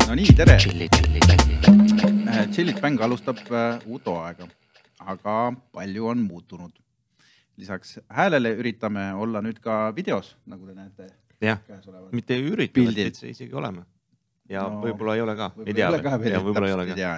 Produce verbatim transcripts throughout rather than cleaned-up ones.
No nii, tere! Chillit, chillit, chillit. Chillit Bang alustab uut hooaega, aga palju on muutunud. Lisaks häälele üritame olla nüüd ka videos, nagu te näete. Jah, mitte üritavad, et see isegi oleme. Ja no, võib-olla ei ole ka, ei tea. Ja võib-olla ei ole ka.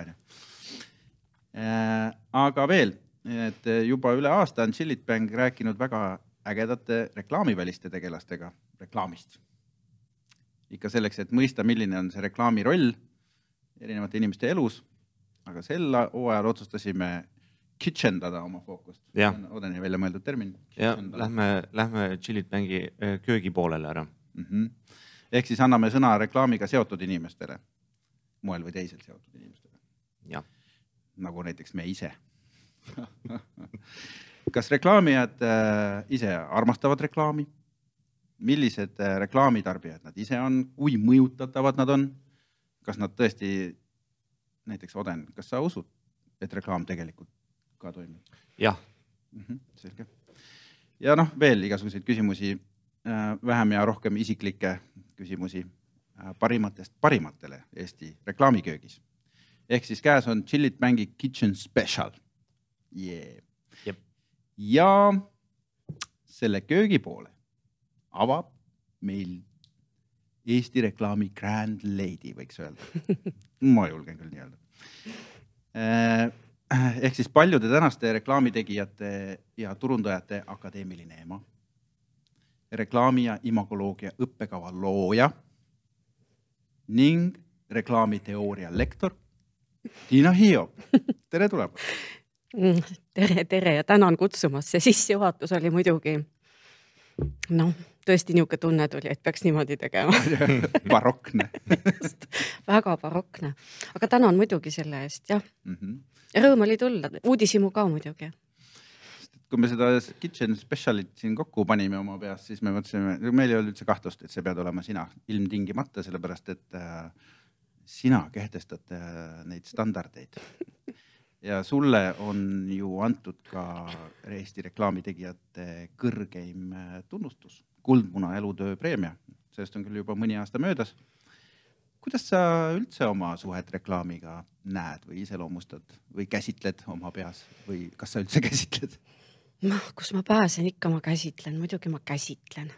Äh, aga veel, et juba üle aasta on Chillit Bang rääkinud väga ägedate reklaamiväliste tegelastega reklaamist. Ikka selleks, et mõista, milline on see reklaami roll erinevate inimeste elus, aga sel hooajal otsustasime kitchendada oma fookust. Ja. Odeni välja mõeldud termin. Ja, lähme, lähme Chillit Bangi köögi poolele ära. Mm-hmm. Ehk siis anname sõna reklaamiga seotud inimestele, moel või teisel seotud inimestele. Ja. Nagu näiteks me ise. Kas reklaamijad ise armastavad reklaami? Millised reklaamitarbijad nad ise on, kui mõjutatavad nad on, kas nad tõesti, näiteks Oden, kas sa usud, et reklaam tegelikult ka toimib? Jah. Mm-hmm, selge. Ja noh, veel igasuguseid küsimusi, vähem ja rohkem isiklikke küsimusi parimatest parimatele Eesti reklaamiköögis. Ehk siis käes on Chillit Bangi Kitchen Special. Yeah. Jep. Ja selle köögi poole avab meil Eesti reklaami Grand Lady, võiks öelda. Ma julgen küll nii öelda. Ehk siis paljude tänaste reklaamitegijate ja turundajate akadeemiline ema, reklaami- ja imagoloogia õppekava looja ning reklaamiteooria lektor Tiina Hiob. Tere tuleb! Tere, tere ja tänan kutsumas. See sissejuhatus oli muidugi noh, tõesti niuke tunne tuli, et peaks niimoodi tegema. Barokne. Väga barokne. Aga tänan muidugi selle eest, jah. Mm-hmm. Rõõm oli tulla. Uudisimu ka muidugi. Kui me seda Kitchen Specialit siin kokku panime oma peas, siis me mõtlesime, meil ei olnud üldse kahtlust, et see pead olema sina ilmtingimata, sellepärast, et äh, sina kehtestad äh, neid standardeid. Ja sulle on ju antud ka Eesti reklaamitegijate kõrgeim tunnustus, Kuldmuna elutöö preemia. Sellest on küll juba mõni aasta möödas. Kuidas sa üldse oma suhet reklaamiga näed või iseloomustad või käsitled oma peas või kas sa üldse käsitled? No, kus ma pääsen, ikka ma käsitlen, muidugi ma käsitlen.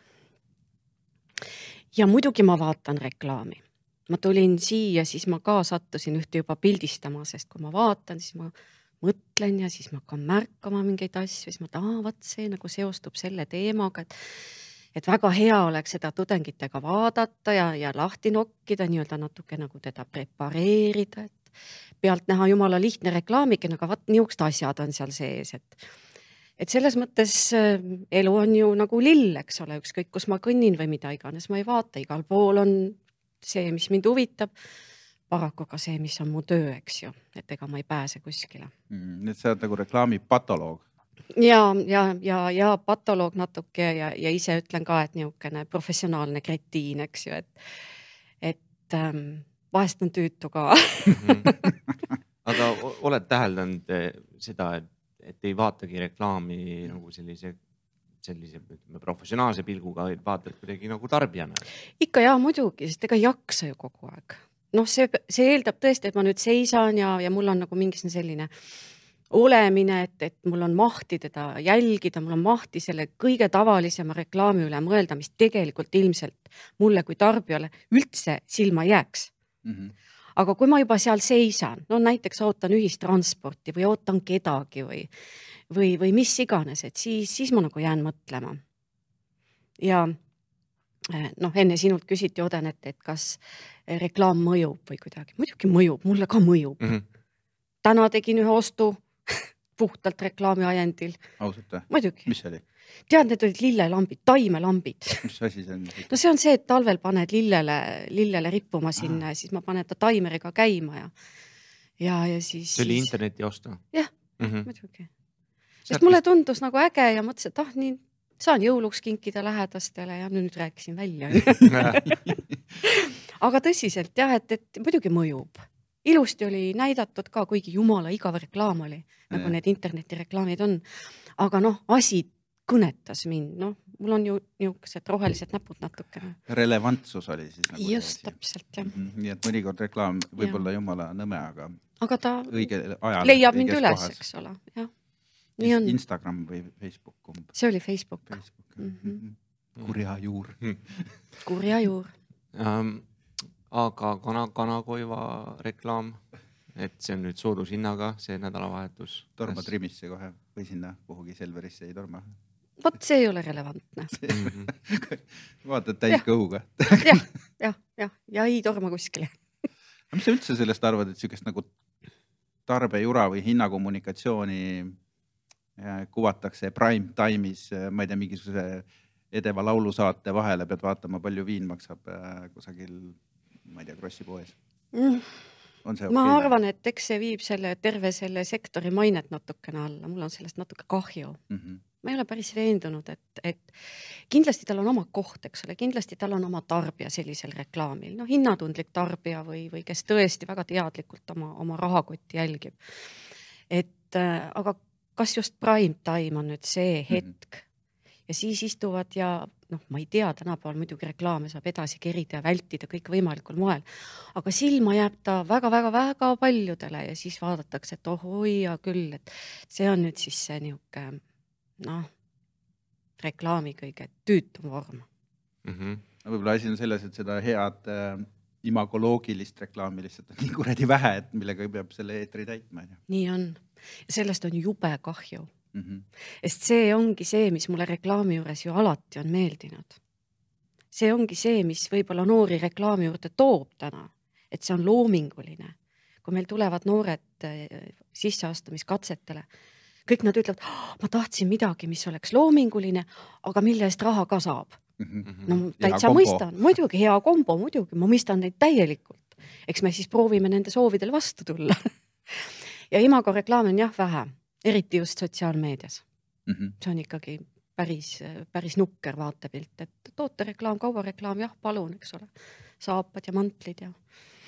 Ja muidugi ma vaatan reklaami. Ma tulin siia, siis ma ka sattusin ühte juba pildistama, sest kui ma vaatan, siis ma mõtlen ja siis ma hakkan märkama mingeid asju, siis ma tahan, see nagu seostub selle teemaga, et, et väga hea oleks seda tudengitega vaadata ja, ja lahti nokkida, nii-öelda natuke nagu teda prepareerida, et pealt näha jumala lihtne reklaamikene, aga vaat niukest asjad on seal sees, et et selles mõttes elu on ju nagu lill, eks ole, ükskõik kus ma kõnnin või mida iganes, ma ei vaata, igal pool on see, mis mind huvitab, paraku ka see, mis on mu töö, eks ju, et ega ma ei pääse kuskile. Mm, nüüd sa oled nagu reklaami patoloog. Ja, ja, ja, ja patoloog natuke ja, ja ise ütlen ka, et niisugune professionaalne kretiin, eks ju, et, et ähm, vahest on tüütu ka. Aga oled täheldanud seda, et, et ei vaatagi reklaami nagu sellise sellise professionaalse pilguga vaatad kuidagi nagu tarbijana? Ikka jah, muidugi, sest ega jaksa ju kogu aeg. Noh, see, see eeldab tõesti, et ma nüüd seisan ja, ja mul on nagu mingis selline olemine, et, et mul on mahti teda jälgida, mul on mahti selle kõige tavalisema reklaami üle mõelda, mis tegelikult ilmselt mulle kui tarbijale üldse silma jääks. Mm-hmm. Aga kui ma juba seal seisan, no näiteks ootan ühistransporti või ootan kedagi või Või, või mis iganes, et siis, siis ma nagu jään mõtlema. Ja noh, enne sinult küsiti Oden, et, et kas reklaam mõjub või kuidagi. Muidugi mõjub, mulle ka mõjub. Mm-hmm. Täna tegin ühe ostu puhtalt reklaami ajendil. Ausalt, muidugi. Mis see oli? Tead, need olid lillelambid, taimelambid. Mis asi see on? No see on see, et talvel paned lillele, lillele rippuma sinna ja siis ma panen ta taimeriga käima. Ja, ja, ja siis... See oli interneti osta? Jah, mm-hmm. muidugi. Sest mulle tundus nagu äge ja mõtlesin, et ah, nii saan jõuluks kinkida lähedastele ja nüüd rääkisin välja. Aga tõsiselt jah, et, et muidugi mõjub. Ilusti oli näidatud ka, kuigi jumala igav reklaam oli, nagu need internetireklaamid on. Aga noh, asi kõnetas mind, noh, mul on ju niisugused rohelised näpud natukene. Relevantsus oli siis nagu just täpselt, jah. Mm -hmm. Nii et mõnikord reklaam võib olla jumala nõme, aga, aga ta õige ajal leiab mind üles, kohas. Eks ole, jah. Nii on. Instagram või Facebook kumb? See oli Facebook. Facebook. Mm -hmm. Kurja juur. Kurja juur. Um, aga kana, kanakoiva reklaam, et see on nüüd soodushinnaga, see nädalavahetus. Torma trimisse kohe või sinna kuhugi Selverisse ei torma. Vot see ei ole relevantne. Vaatad täis kõhuga. jah, jah, jah, ja ei torma kuskile. Mis sa üldse sellest arvad, et sükest nagu tarbejura või hinnakommunikatsiooni kuvatakse prime time'is, ma ei tea, mingisuguse edeva laulusaate vahele pead vaatama, palju viin maksab kusagil, ma ei tea, Krossi poes. Mm. On see ma okay? arvan, et eks see viib selle terve selle sektori mainet natukene alla. Mul on sellest natuke kahju. Mm -hmm. Ma ei ole päris veendunud, et, et kindlasti tal on oma koht, eks ole, kindlasti tal on oma tarbija sellisel reklaamil. No hinnatundlik tarbija või, või kes tõesti väga teadlikult oma, oma rahakotti jälgib. Et, äh, aga kas just prime time on nüüd see hetk mm-hmm. ja siis istuvad ja noh, ma ei tea, tänapäeval muidugi reklaame saab edasi kerida ja vältida kõik võimalikul moel, aga silma jääb ta väga-väga-väga paljudele ja siis vaadatakse, et oh hoia küll, et see on nüüd siis see niuke noh, reklaami kõige tüütum vorm. Mm-hmm. No, võib-olla asi on selles, et seda head äh, imagoloogilist reklaami lihtsalt on nii kuredi vähe, et millega peab selle eetri täitma. Nii on. Ja sellest on jube kahju. Mm-hmm. Sest see ongi see, mis mulle reklaami juures ju alati on meeldinud. See ongi see, mis võib-olla noori reklaami juurde toob täna, et see on loominguline. Kui meil tulevad noored sisseastumiskatsetele, kõik nad ütlevad, oh, ma tahtsin midagi, mis oleks loominguline, aga mille eest raha ka saab. Mm-hmm. No täitsa mõistan, muidugi hea kombo, muidugi, ma mõistan neid täielikult. Eks me siis proovime nende soovidel vastu tulla. Ja imago reklaam on jah vähe, eriti just sotsiaalmeedias. Mm-hmm. See on ikkagi päris, päris nukker vaatepilt, et tootereklaam, kaubareklaam, jah, palun, eks ole, saapad ja mantlid ja...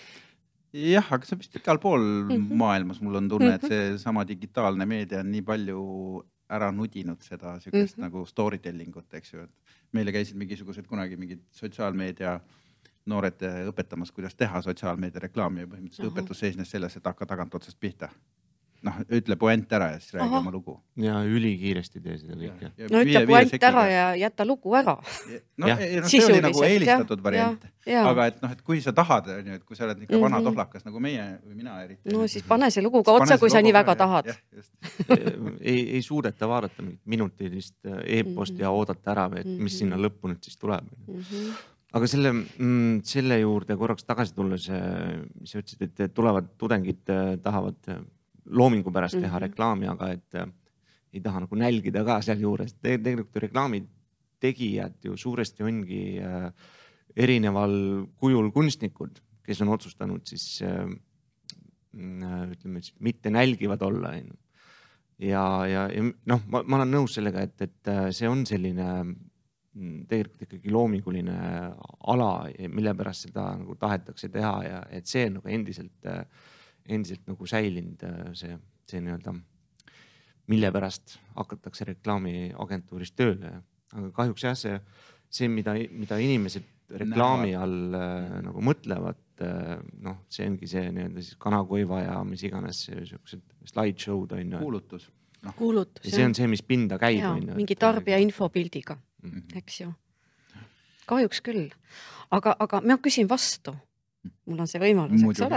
Jah, aga see on vist igal pool mm-hmm. maailmas, mul on tunne, et see sama digitaalne meedia on nii palju ära nudinud seda sükest mm-hmm. nagu storytellingut, eks ju, et meile käisid mingisugused kunagi mingid sotsiaalmeedia noored õpetamas, kuidas teha sotsiaalmeedia reklaami ja põhimõtteliselt uh-huh. õpetus seisnes selles, et hakka tagant otsast pihta. Noh, ütle puent ära ja siis räägi oma lugu. Ja ülikiiresti tee seda kõik. No ütle puent ära ja jäta lugu ära. No, ei, no see oli nagu eelistatud ja, variant. Ja, ja. Aga et, noh, et kui sa tahad, et kui sa oled ikka vana tohlakas nagu meie või mina eriti. No siis pane see lugu ka otsa, kui sa nii väga tahad. ei, ei suudeta vaadata minutilist e-post ja oodata ära, et mis sinna lõppu nüüd siis tuleb. Aga selle, selle juurde korraks tagasi tulles, mis sa ütlesid, et tulevad tudengid tahavad loomingu pärast teha mm-hmm. reklaami, aga et äh, ei taha nagu nälgida ka seal juures. Te, tegelikult reklaami tegijad ju suuresti ongi äh, erineval kujul kunstnikud, kes on otsustanud siis äh, ütleme, siis mitte nälgivad olla. Ja, ja, ja noh, ma, ma olen nõus sellega, et, et see on selline tegelikult ikkagi loominguline ala, mille pärast seda nagu tahetakse teha ja et see on nagu endiselt äh, endiselt nagu säilinud see, see nii-öelda, mille pärast hakatakse reklaamiagentuuris tööle. Aga kahjuks jah, see, see mida, mida inimesed reklaami all äh, nagu mõtlevad, äh, noh, see ongi see nii-öelda siis kanakoiva ja mis iganes sellised slideshow'd on. Kuulutus. No. Kuulutus, ja see on see, mis pinda käib. Ja, on, mingi tarbija infopildiga, mm-hmm. eks ju. Kahjuks küll. Aga, aga ma küsin vastu. Mul on see võimalus, eks ole.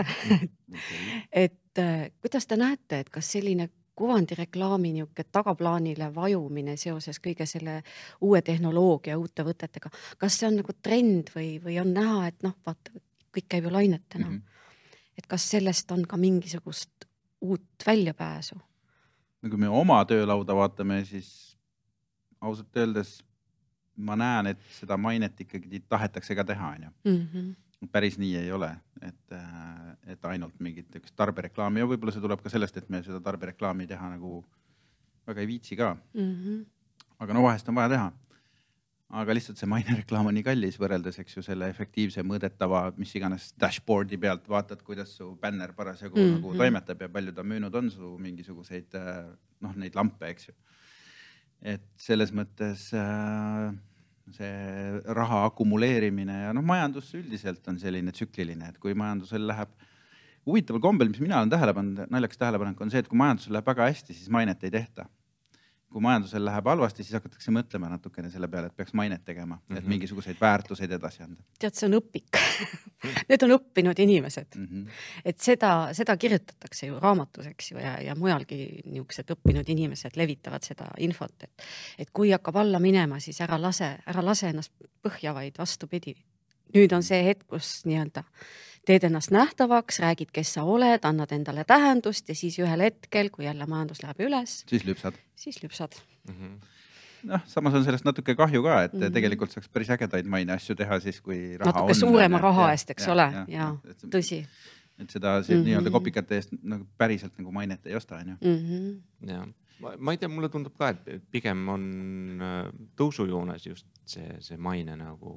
et äh, kuidas te näete, et kas selline kuvandireklaami niuke tagaplaanile vajumine seoses kõige selle uue tehnoloogia, uute võtetega, kas see on nagu trend või, või on näha, et noh, vaata, kõik käib ju lainetena. Mm-hmm. Et kas sellest on ka mingisugust uut väljapääsu? Kui me oma töölauda vaatame, siis ausalt öeldes ma näen, et seda mainet ikkagi tahetakse ka teha. Mm-hmm. Päris nii ei ole, et, et ainult mingit tarbereklaami ja võib-olla see tuleb ka sellest, et me seda tarbereklaami teha nagu väga ei viitsi ka. Mm-hmm. Aga no vahest on vaja teha. Aga lihtsalt see mainereklaam on nii kallis võrreldes, eks ju, selle efektiivse mõõdetava, mis iganes dashboardi pealt vaatad, kuidas su bänner parasjagu mm-hmm. nagu toimetab ja palju ta müünud on su mingisuguseid noh, neid lampe, eks ju. et selles mõttes äh, see raha akumuleerimine ja noh, majandus üldiselt on selline tsükliline, et kui majandusel läheb huvitaval kombel, mis mina olen tähele pannud, naljakas tähelepanek on see, et kui majandusel läheb väga hästi, siis mainet ei tehta. Kui majandusel läheb halvasti, siis hakatakse mõtlema natukene selle peale, et peaks mainet tegema, et mm-hmm. mingisuguseid väärtuseid edasi anda. Tead, see on õpik. Need on õppinud inimesed. Mm-hmm. Et seda, seda kirjutatakse ju raamatuseks ju ja, ja mujalgi niisugused õppinud inimesed levitavad seda infot, et, et kui hakkab alla minema, siis ära lase, ära lase ennast põhja, vaid vastupidi. Nüüd on see hetk, kus nii-öelda teed ennast nähtavaks, räägid, kes sa oled, annad endale tähendust ja siis ühel hetkel, kui jälle majandus läheb üles, siis lüpsad. Siis lüpsad. Mm-hmm. noh, samas on sellest natuke kahju ka, et mm-hmm. tegelikult saaks päris ägedaid maine asju teha siis, kui raha natuke on. Natuke suurema raha eest, eks ja, ole, ja, ja, ja tõsi. Et seda mm-hmm. nii-öelda kopikate eest nagu päriselt nagu mainet ei osta, on ju. Mm-hmm. Ja. Ma, ma ei tea, mulle tundub ka, et pigem on tõusujoones just see, see maine nagu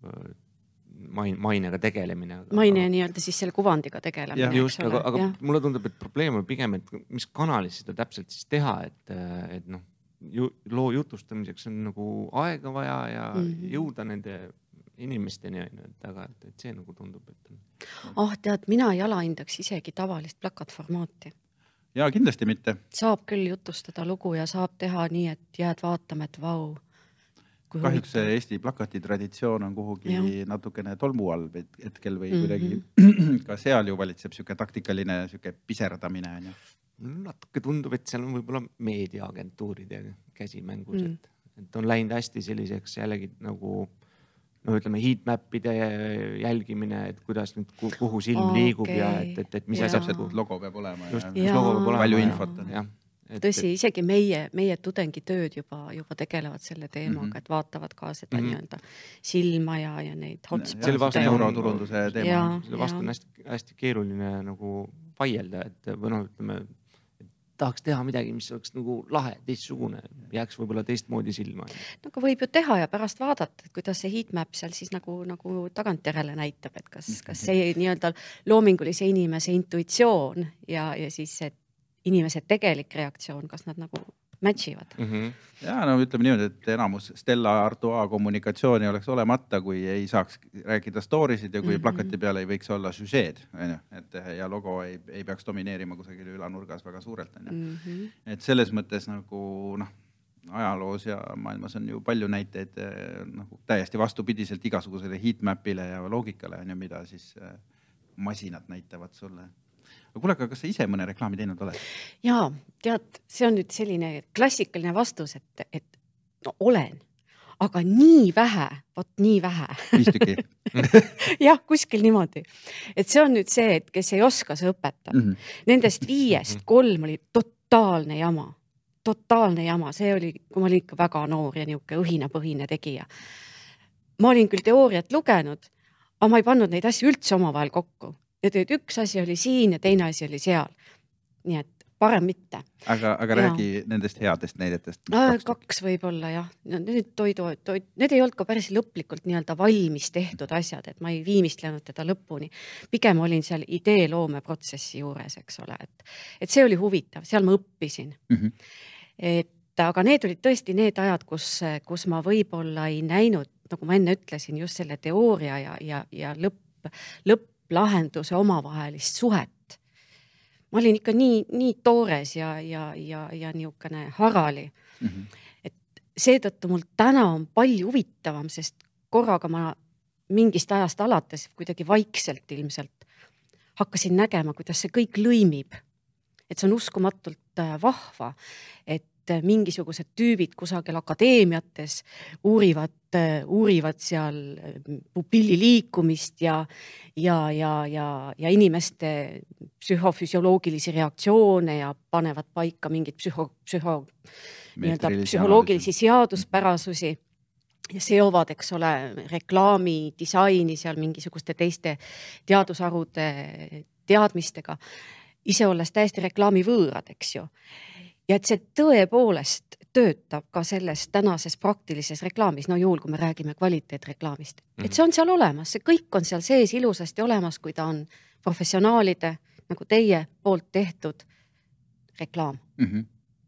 main, mainega tegelemine. Maine nii-öelda siis selle kuvandiga tegelemine. Ja, just, aga, aga mulle tundub, et probleem on pigem, et mis kanalis seda täpselt siis teha, et, et noh, ju, loo jutustamiseks on nagu aega vaja ja mm-hmm. jõuda nende inimesteni, et, aga et, et see nagu tundub, et... Ah, tead, mina ei alahindaks isegi tavalist plakatformaati. Ja kindlasti mitte. Saab küll jutustada lugu ja saab teha nii, et jääd vaatama, et vau. Kahjuks see Eesti plakati traditsioon on kuhugi ja. Natukene tolmu all hetkel või mm-hmm. kuidagi ka seal ju valitseb siuke taktikaline siuke piserdamine. Ja. Natuke tundub, et seal on võib-olla meediaagentuurid ja käsimängus, mm. et, et on läinud hästi selliseks jällegi nagu no ütleme heatmapide jälgimine, et kuidas nüüd kuhu silm okay. liigub ja et, et, et mis asjab, et logo peab olema. Just, ja. Logo peab olema. Palju infot on. Ja. Et, Tõsi, isegi meie, meie tudengitööd juba, juba tegelevad selle teemaga, mm-hmm. et vaatavad ka seda mm-hmm. nii-öelda silma ja, ja neid hotspotte. Selle vastu euroturunduse teema. Ja, selle vastu on hästi, hästi keeruline nagu vaielda, et või noh, ütleme, et tahaks teha midagi, mis oleks nagu lahe, teistsugune, jääks võib-olla teistmoodi silma. No aga võib ju teha ja pärast vaadata, et kuidas see heatmap seal siis nagu, nagu tagantjärele näitab, et kas, kas see nii-öelda loomingulise inimese intuitsioon ja, ja siis see inimese tegelik reaktsioon, kas nad nagu matchivad. Mm-hmm. Ja no ütleme niimoodi, et enamus Stella Artois kommunikatsiooni oleks olemata, kui ei saaks rääkida storysid ja kui mm-hmm. plakati peale ei võiks olla süžeed, et ja logo ei, ei peaks domineerima kusagil ülanurgas väga suurelt. Mm-hmm. Et selles mõttes nagu noh, ajaloos ja maailmas on ju palju näiteid nagu täiesti vastupidiselt igasugusele heatmapile ja loogikale, mida siis masinad näitavad sulle. Aga kuule, aga kas sa ise mõne reklaami teinud oled? Jaa, tead, see on nüüd selline klassikaline vastus, et, et no olen, aga nii vähe, vot nii vähe. Viis tüki. Jah, kuskil niimoodi. Et see on nüüd see, et kes ei oska, see õpetab. Mm-hmm. Nendest viiest kolm oli totaalne jama. Totaalne jama. See oli, kui ma olin ikka väga noor ja niuke õhinapõhine tegija. Ma olin küll teooriat lugenud, aga ma ei pannud neid asju üldse omavahel kokku. Ja teed, üks asi oli siin ja teine asi oli seal. Nii et parem mitte. Aga, aga ja. Räägi nendest headest näidetest. Kaks, kaks võib-olla, jah. Need, toidu, toid, need ei olnud ka päris lõplikult nii-öelda valmis tehtud asjad, et ma ei viimistlenud teda lõpuni. Pigem olin seal idee loome protsessi juures, eks ole. Et, et see oli huvitav, seal ma õppisin. Mm-hmm. Et, aga need olid tõesti need ajad, kus, kus ma võib-olla ei näinud, nagu ma enne ütlesin, just selle teooria ja, ja, ja lõpp, lõpp lahenduse omavahelist suhet. Ma olin ikka nii, nii toores ja, ja, ja, ja niisugune harali. Mm-hmm. Et seetõttu mul täna on palju huvitavam, sest korraga ma mingist ajast alates kuidagi vaikselt ilmselt hakkasin nägema, kuidas see kõik lõimib. Et see on uskumatult vahva, et mingisugused tüübid kusagil akadeemiates uurivad, uurivad seal pupilli liikumist ja, ja, ja, ja, ja inimeste psühhofüsioloogilisi reaktsioone ja panevad paika mingid psühho, psühho, nii-öelda psühholoogilisi seaduspärasusi ja seovad, eks ole, reklaami, disaini seal mingisuguste teiste teadusharude teadmistega, ise olles täiesti reklaami võõrad, eks ju. Ja et see tõepoolest töötab ka selles tänases praktilises reklaamis, no juhul, kui me räägime kvaliteetreklaamist. Mm-hmm. Et see on seal olemas, see kõik on seal sees ilusasti olemas, kui ta on professionaalide, nagu teie poolt tehtud reklaam. Mm-hmm.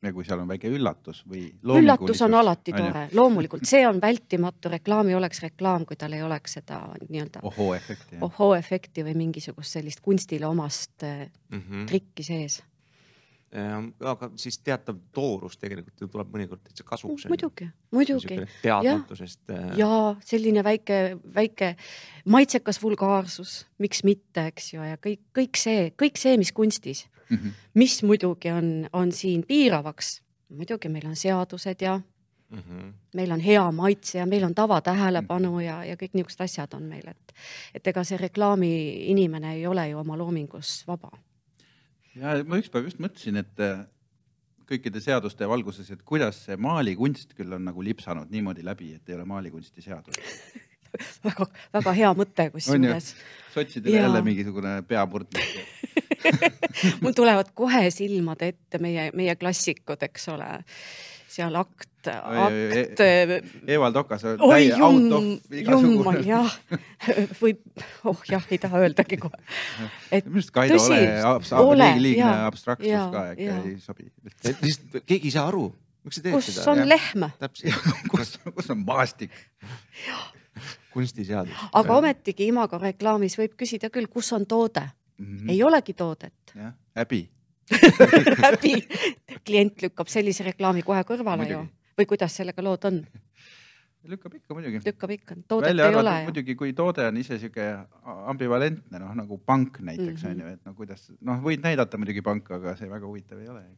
ja kui seal on väike üllatus või üllatus on alati tore, loomulikult see on vältimatu, reklaam ei oleks reklaam, kui tal ei oleks seda nii-öelda ohoo-efekti, ohoo-efekti või mingisugust sellist kunstile omast mm -hmm. trikki sees. Aga siis teatav toorus tegelikult tuleb mõnikord täitsa kasuks. Muidugi, muidugi. Teadmatusest. Ja, ja selline väike, väike maitsekas vulgaarsus, miks mitte, eks ju, ja kõik, kõik see, kõik see, mis kunstis, mm -hmm. mis muidugi on, on siin piiravaks. Muidugi meil on seadused ja mm -hmm. meil on hea maitse ja meil on tavatähelepanu ja, ja kõik niisugused asjad on meil, et, et ega see reklaami inimene ei ole ju oma loomingus vaba. Ja ma üks päev just mõtlesin, et kõikide seaduste valguses, et kuidas see maalikunst küll on nagu lipsanud niimoodi läbi, et ei ole maalikunsti seadus. väga, väga hea mõte, kus juures. Sotsidele jälle mingisugune peamurdnik. Mul tulevad kohe silmad ette meie, meie klassikud, eks ole. Seal akt, akt. Evald Okas. Oi, jum, jummal, jah. Või, oh jah, ei taha öeldagi kohe. Et Kaido tõsi, ole, liigne abstraktsus ja, ka, äkki ei sobi. Keegi ei saa aru. Miks see teeb kus seda? Kus on ja. Lehm? kus, kus on maastik? Kunstiseadus. Aga ometigi Imago reklaamis võib küsida küll, kus on toode. Mm -hmm. Ei olegi toodet. Jah, häbi. häbi. Klient lükkab sellise reklaami kohe kõrvale ju. Või kuidas sellega lood on? Lükkab ikka muidugi. Lükkab ikka. Toodet Välja ei ole. Muidugi, kui toode on ise siuke ambivalentne, noh, nagu pank näiteks, mm -hmm. on ju, et no kuidas, noh, võid näidata muidugi panka, aga see väga huvitav ei ole.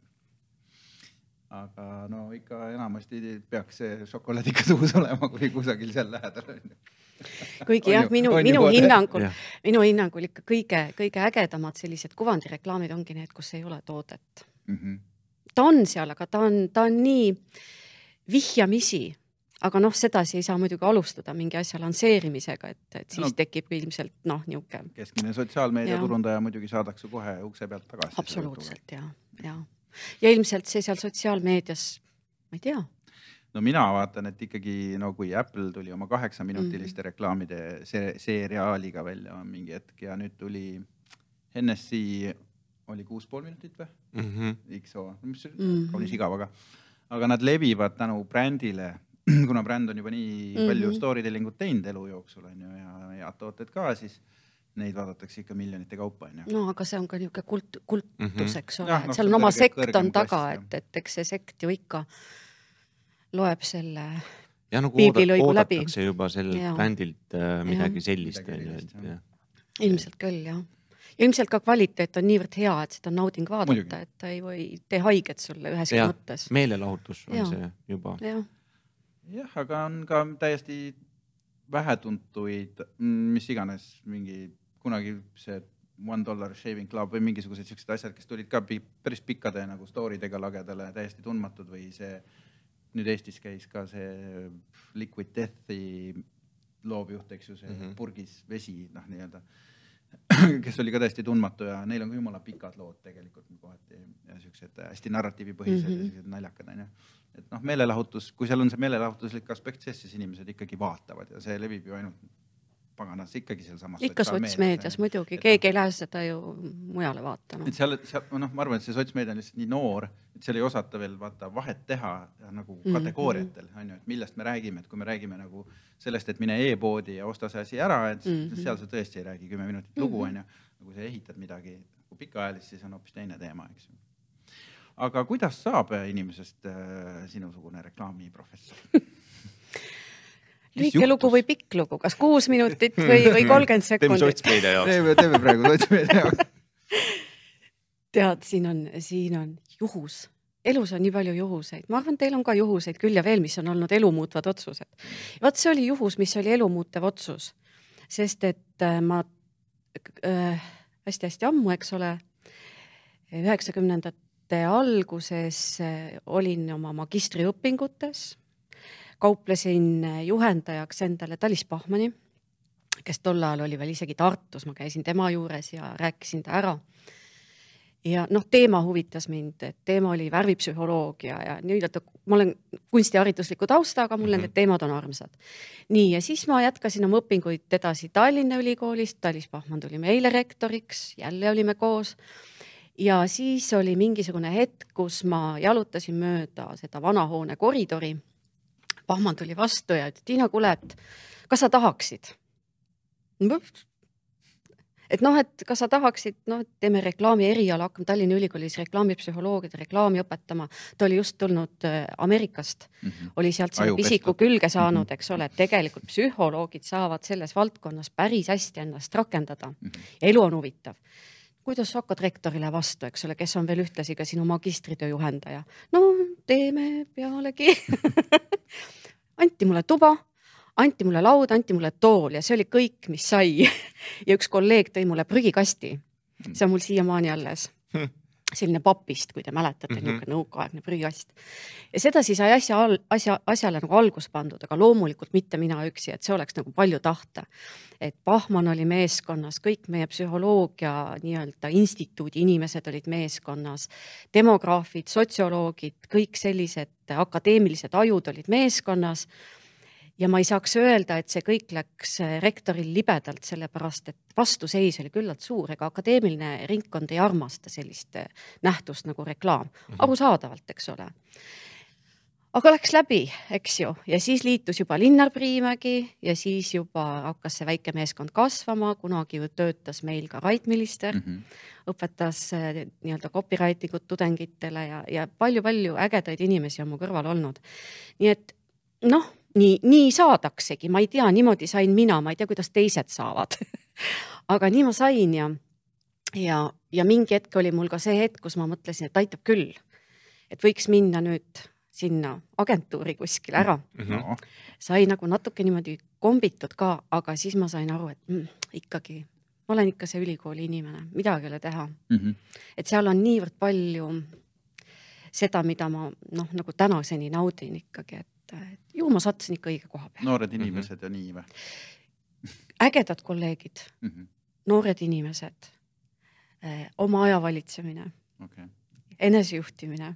Aga no ikka enamasti peaks see šokolaadika suus olema, kui kusagil seal lähedal on. Kuigi jah, minu, minu hinnangul, ja. minu hinnangul ikka kõige, kõige ägedamad sellised kuvandireklaamid ongi need, kus ei ole toodet. Mm -hmm. Ta on seal, aga ta on, ta on nii vihjamisi, aga noh, sedasi ei saa muidugi alustada mingi asja lansseerimisega, et, et siis no, tekib ilmselt noh, niuke. Keskmine sotsiaalmeedia turundaja muidugi saadakse kohe ukse pealt tagasi. Absoluutselt, jah, jah. Ja ilmselt see seal sotsiaalmeedias, ma ei tea. No mina vaatan, et ikkagi no kui Apple tuli oma kaheksa minutiliste mm. reklaamide seriaaliga välja mingi hetk ja nüüd tuli Hennessy oli kuus pool minutit või? Mm -hmm. X O, mis mm. kaunis igav, aga, aga nad levivad tänu brändile, kuna bränd on juba nii mm -hmm. palju storytellingut teinud elu jooksul on ju, ja head tooted ka, siis neid vaadatakse ikka miljonite kaupa. On ju. No aga see on ka niisugune kult, kultus, eks ole, et seal on oma sekt on taga, et, et eks see sekt ju ikka loeb selle ja nagu piiblilõigu läbi. Oodatakse juba sellelt brändilt äh, midagi ja. sellist. Ja. Ilmselt küll, jah. Ja ilmselt ka kvaliteet on niivõrd hea, et seda on nauding vaadata, Muidugi. Et ta ei või tee haiget sulle üheski ja. mõttes. Meelelahutus on ja. see juba. Jah, ja, aga on ka täiesti vähetuntuid, mis iganes mingi kunagi see One Dollar Shaving Club või mingisugused sellised asjad, kes tulid ka päris pikkade nagu story'dega lagedale, täiesti tundmatud või see nüüd Eestis käis ka see Liquid Deathi loovjuht, eks ju, see mm -hmm. purgis vesi, noh nii-öelda, kes oli ka täiesti tundmatu ja neil on ka jumala pikad lood tegelikult kohati ja siuksed hästi narratiivipõhised mm -hmm. ja siuksed naljakad, on ju. Et noh, meelelahutus, kui seal on see meelelahutuslik aspekt sees, siis inimesed ikkagi vaatavad ja see levib ju ainult paganas ikkagi seal samas ikka sotsmeedias muidugi, keegi ei lähe seda ju mujale vaatama. Et seal, seal, noh, ma arvan, et see sotsmeedia on lihtsalt nii noor, et seal ei osata veel vaata vahet teha nagu kategooriatel, mm -hmm. on ju, et millest me räägime, et kui me räägime nagu sellest, et mine e-poodi ja osta see asi ära, et mm -hmm. seal sa tõesti ei räägi kümme minutit lugu, on ju, nagu sa ehitad midagi nagu pikaajalist, siis on hoopis teine teema, eks ju. Aga kuidas saab inimesest äh, sinusugune reklaamiprofessor? Lühike lugu või pikk lugu, kas kuus minutit või, või kolmkümmend sekundit? Teeme sotsmeedia jaoks. Teeme, teeme praegu sotsmeedia jaoks. Tead, siin on, siin on juhus. Elus on nii palju juhuseid. Ma arvan, teil on ka juhuseid küll ja veel, mis on olnud elumuutvad otsused. Vaat see oli juhus, mis oli elumuutev otsus. Sest et ma äh, hästi-hästi ammu, eks ole, üheksakümnendate alguses olin oma magistriõpingutes, kauplesin juhendajaks endale Talis Pahmani, kes tol ajal oli veel isegi Tartus, ma käisin tema juures ja rääkisin ta ära. Ja noh, teema huvitas mind, et teema oli värvipsühholoogia ja nii-öelda ma olen kunstiharidusliku tausta, aga mulle mm -hmm. need teemad on armsad. Nii, ja siis ma jätkasin oma õpinguid edasi Tallinna ülikoolist, Talis Pahman tuli meile rektoriks, jälle olime koos. ja siis oli mingisugune hetk, kus ma jalutasin mööda seda vanahoone koridori. Pahman tuli vastu ja ütles, Tiina, kuule, et kas sa tahaksid? Et noh, et kas sa tahaksid, noh, et teeme reklaami eriala, hakkame Tallinna Ülikoolis reklaamipsühholoogid, reklaami õpetama. Ta oli just tulnud Amerikast, mm-hmm. oli sealt selle pisiku külge saanud, mm-hmm. eks ole, et tegelikult psühholoogid saavad selles valdkonnas päris hästi ennast rakendada mm-hmm. ja elu on huvitav. Kuidas sa hakkad rektorile vastu, eks ole, kes on veel ühtlasi ka sinu magistritöö juhendaja? No teeme pealegi. Anti mulle tuba. Anti mulle laud, anti mulle tool ja see oli kõik, mis sai. Ja üks kolleeg tõi mulle prügikasti. See on mul siiamaani alles. Selline papist, kui te mäletate, mm-hmm. niisugune nõukaaegne prügikast. Ja seda siis sai asja, asja, asjale nagu algus pandud, aga loomulikult mitte mina üksi, et see oleks nagu palju tahta. Et Pahman oli meeskonnas, kõik meie psühholoogia nii-öelda instituudi inimesed olid meeskonnas, demograafid, sotsioloogid, kõik sellised akadeemilised ajud olid meeskonnas. Ja ma ei saaks öelda, et see kõik läks rektoril libedalt, sellepärast, et vastuseis oli küllalt suur, ega akadeemiline ringkond ei armasta sellist nähtust nagu reklaam. Arusaadavalt, eks ole. Aga läks läbi, eks ju, ja siis liitus juba Linnar Priimägi ja siis juba hakkas see väike meeskond kasvama, kunagi töötas meil ka Rait Millister, mm-hmm. õpetas nii-öelda copywritingut tudengitele ja, ja palju-palju ägedaid inimesi on mu kõrval olnud. Nii et noh, Nii, nii saadaksegi, ma ei tea, niimoodi sain mina, ma ei tea, kuidas teised saavad. Aga nii ma sain ja, ja, ja mingi hetk oli mul ka see hetk, kus ma mõtlesin, et aitab küll. Et võiks minna nüüd sinna agentuuri kuskil ära. Mm-hmm. Sai nagu natuke niimoodi kombitud ka, aga siis ma sain aru, et mm, ikkagi, ma olen ikka see ülikooli inimene, midagi ei ole teha. Mm-hmm. Et seal on niivõrd palju seda, mida ma noh, nagu tänaseni naudin ikkagi, et ju ma sattusin ikka õige koha peal. Noored inimesed mm-hmm. ja nii või? Ägedad kolleegid, mm-hmm. noored inimesed, eh, oma aja valitsemine, okay. enesejuhtimine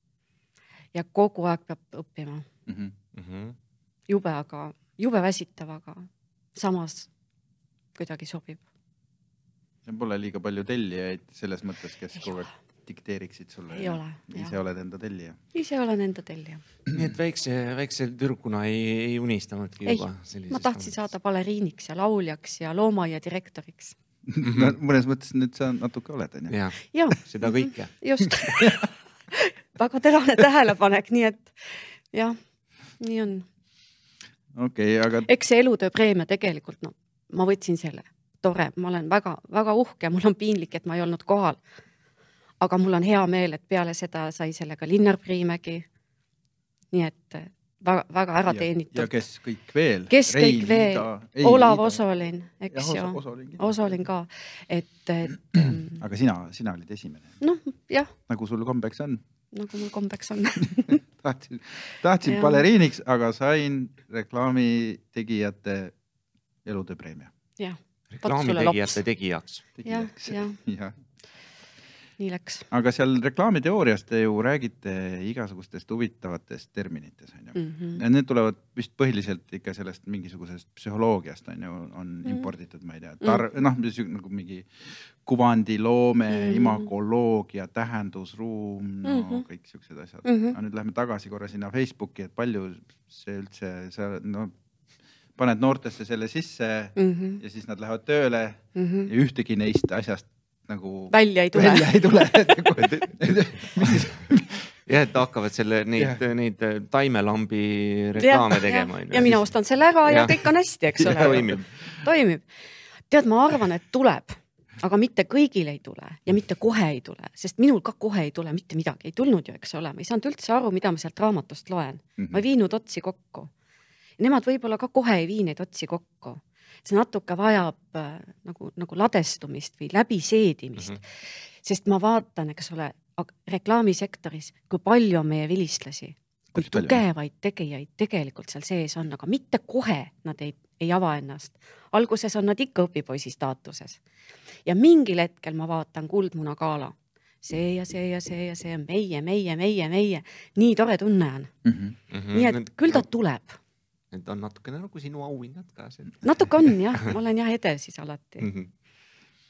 ja kogu aeg peab õppima. Mm-hmm. Jube, aga, jube väsitav, aga samas kuidagi sobib. See pole liiga palju tellijaid selles mõttes, kes kogu aeg dikteeriksid sulle. Ei ole. Ise jah. Oled enda tellija. Ise olen enda tellija. Nii et väikse, väikse türkuna ei, ei unistanudki ei, juba. Ma tahtsin saada baleriiniks ja lauljaks ja loomaia direktoriks. No, mõnes mõttes nüüd sa natuke oled. Ja, ja. Seda kõike. Just. Väga terane tähelepanek, nii et jah, nii on. Okay, aga... Eks see elutöö preemia tegelikult, no, ma võtsin selle. Tore, ma olen väga, väga uhke, mul on piinlik, et ma ei olnud kohal. Aga mul on hea meel, et peale seda sai sellega Linnar Priimägi. Nii et väga, väga ära teenitud. Ja, ja kes kõik veel? Kes Rein, kõik veel? Ei, Olav Ida. Osolin, eks ju. Osolin, Osolin ka. Et, et, aga sina, sina olid esimene. Noh, jah. Nagu sul kombeks on. Nagu mul kombeks on. tahtsin tahtsin baleriiniks, aga sain reklaami tegijate elutöö preemia. Jah. Reklaami tegijate tegijaks. tegijaks. Ja, ja. ja. Nii läks. Aga seal reklaamiteooriast te ju räägite igasugustest huvitavatest terminites. On ju? Mm-hmm. Ja need tulevad vist põhiliselt ikka sellest mingisugusest psühholoogiast on, ju, on mm-hmm. imporditud, ma ei tea, tar- mm-hmm. noh, nagu mingi kuvandiloome, mm-hmm. imakoloogia, tähendusruum, no mm-hmm. kõik siuksed asjad. Mm-hmm. Aga nüüd lähme tagasi korra sinna Facebooki, et palju see üldse, see, no, paned noortesse selle sisse mm-hmm. ja siis nad lähevad tööle mm-hmm. ja ühtegi neist asjast nagu välja ei tule. Välja ei tule. ja, et hakkavad selle, neid, neid taimelambi reklaame tegema. Ja, ja mina ostan selle ära ja, ja kõik on hästi, eks ole. Toimib. Toimib. Tead, ma arvan, et tuleb, aga mitte kõigil ei tule ja mitte kohe ei tule, sest minul ka kohe ei tule mitte midagi. Ei tulnud ju, eks ole. Ma ei saanud üldse aru, mida ma sealt raamatust loen. Mm-hmm. Ma ei viinud otsi kokku. Nemad võib-olla ka kohe ei vii neid otsi kokku. See natuke vajab äh, nagu, nagu ladestumist või läbiseedimist, mm-hmm. sest ma vaatan, eks ole, reklaamisektoris, kui palju on meie vilistlasi, kui Kus tugevaid tegijaid tegelikult seal sees on, aga mitte kohe nad ei, ei ava ennast. Alguses on nad ikka õpipoisi staatuses. Ja mingil hetkel ma vaatan Kuldmuna Gala. See ja see ja see ja see on meie, meie, meie, meie. Nii tore tunne on. Mm-hmm. Nii et küll ta tuleb. Need on natukene nagu sinu auhinnad ka. Natuke on, jah. Ma olen jah ede siis alati. Mm-hmm.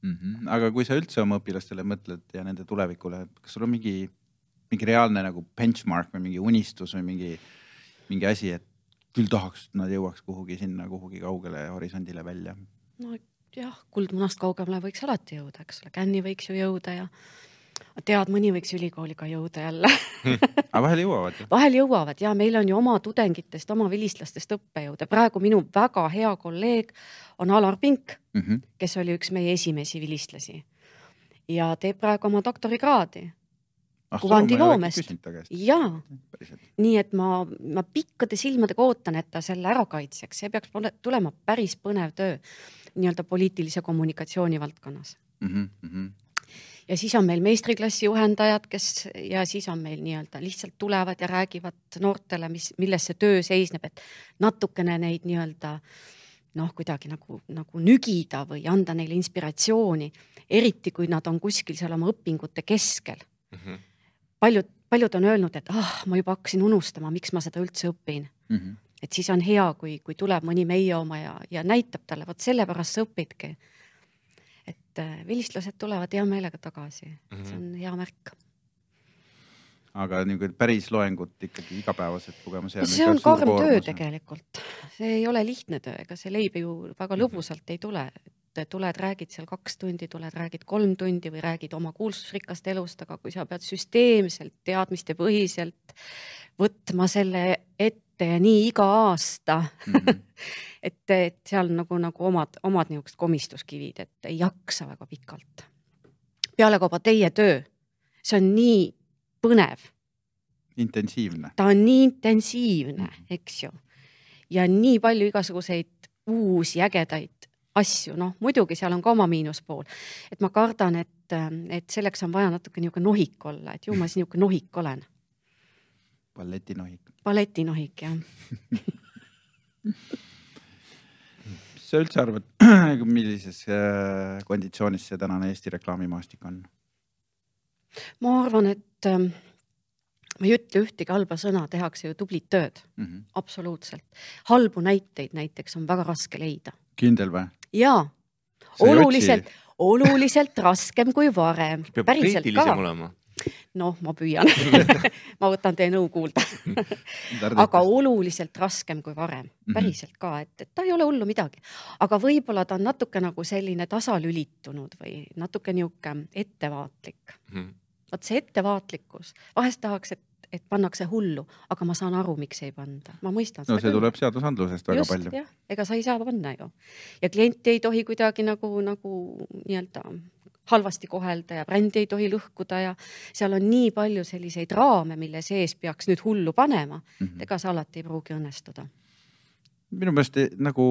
Mm-hmm. Aga kui sa üldse oma õpilastele mõtled ja nende tulevikule, kas sul on mingi, mingi reaalne nagu benchmark või mingi unistus või mingi, mingi asi, et küll tahaks, et nad jõuaks kuhugi sinna, kuhugi kaugele horisondile välja? No jah, kuldmunast kaugemale võiks alati jõuda, eks ole, Känni võiks ju jõuda ja tead, mõni võiks ülikooliga jõuda jälle. Aga vahel jõuavad ju? Vahel jõuavad ja meil on ju oma tudengitest, oma vilistlastest õppejõude. Praegu minu väga hea kolleeg on Alar Pink, mm-hmm. kes oli üks meie esimesi vilistlasi ja teeb praegu oma doktorikraadi ah, kuvandiloomest. Jaa, nii et ma, ma pikkade silmadega ootan, et ta selle ära kaitseks. See peaks tulema päris põnev töö nii-öelda poliitilise kommunikatsiooni valdkonnas. Mm-hmm. Ja siis on meil meistriklassi juhendajad, kes ja siis on meil nii-öelda lihtsalt tulevad ja räägivad noortele, mis, milles see töö seisneb, et natukene neid nii-öelda noh, kuidagi nagu, nagu nügida või anda neile inspiratsiooni, eriti kui nad on kuskil seal oma õpingute keskel. Mm-hmm. Paljud, paljud on öelnud, et ah, ma juba hakkasin unustama, miks ma seda üldse õpin. Mm-hmm. Et siis on hea, kui, kui tuleb mõni meie oma ja, ja näitab talle, vot sellepärast sa õpidki. Et vilistlased tulevad hea meelega tagasi. Mm-hmm. See on hea märk. Aga nii päris loengut ikkagi igapäevaselt lugema. See, see on karm töö tegelikult. See ei ole lihtne töö, ega see leib ju väga lõbusalt ei tule. Et tuled, räägid seal kaks tundi, tuled, räägid kolm tundi või räägid oma kuulsusrikast elust, aga kui sa pead süsteemselt, teadmiste põhiselt võtma selle ette ja nii iga aasta, mm-hmm. et, et seal nagu, nagu omad, omad niisugused komistuskivid, et ei jaksa väga pikalt. Peale kauba teie töö, see on nii põnev. Intensiivne. Ta on nii intensiivne, mm-hmm. eks ju. Ja nii palju igasuguseid uusi ägedaid asju, noh muidugi seal on ka oma miinuspool, et ma kardan, et, et selleks on vaja natuke niisugune nohik olla, et ju ma siis niisugune nohik olen. Balletinohik. Balletinohik, jah. Sa üldse arvad, millises konditsioonis see tänane Eesti reklaamimaastik on? Ma arvan, et ma ei ütle ühtegi halba sõna, tehakse ju tublit tööd. Mm-hmm. Absoluutselt. Halbu näiteid näiteks on väga raske leida. Kindel või? Jaa. Oluliselt, oluliselt raskem kui varem. Peab kriitilisem olema. Noh, ma püüan. ma võtan teie nõu kuulda. Aga oluliselt raskem kui varem. Päriselt ka, et, et ta ei ole hullu midagi. Aga võib-olla ta on natuke nagu selline tasalülitunud või natuke niuke ettevaatlik. Mm. Vaat see ettevaatlikkus. Vahest tahaks, et, et pannakse hullu, aga ma saan aru, miks ei panda. Ma mõistan seda. No see küll. Tuleb seadusandlusest väga Just, palju. Jah. Ega sa ei saa panna ju. Ja klienti ei tohi kuidagi nagu, nagu nii-öelda halvasti kohelda ja brändi ei tohi lõhkuda ja seal on nii palju selliseid raame, mille sees peaks nüüd hullu panema. Mm-hmm. Ega see alati ei pruugi õnnestuda. Minu meelest nagu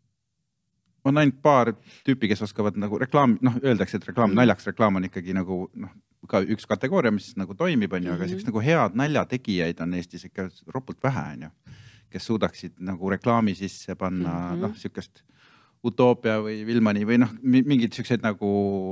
on ainult paar tüüpi, kes oskavad nagu reklaam, noh öeldakse, et reklaam, mm-hmm. naljaks reklaam on ikkagi nagu noh, ka üks kategooria, mis nagu toimib, on ju, mm-hmm. aga selleks nagu head naljategijaid on Eestis ikka ropult vähe, on ju, kes suudaksid nagu reklaami sisse panna, mm-hmm. noh, sükest Utoopia või Vilmani või noh, mingid sükseid nagu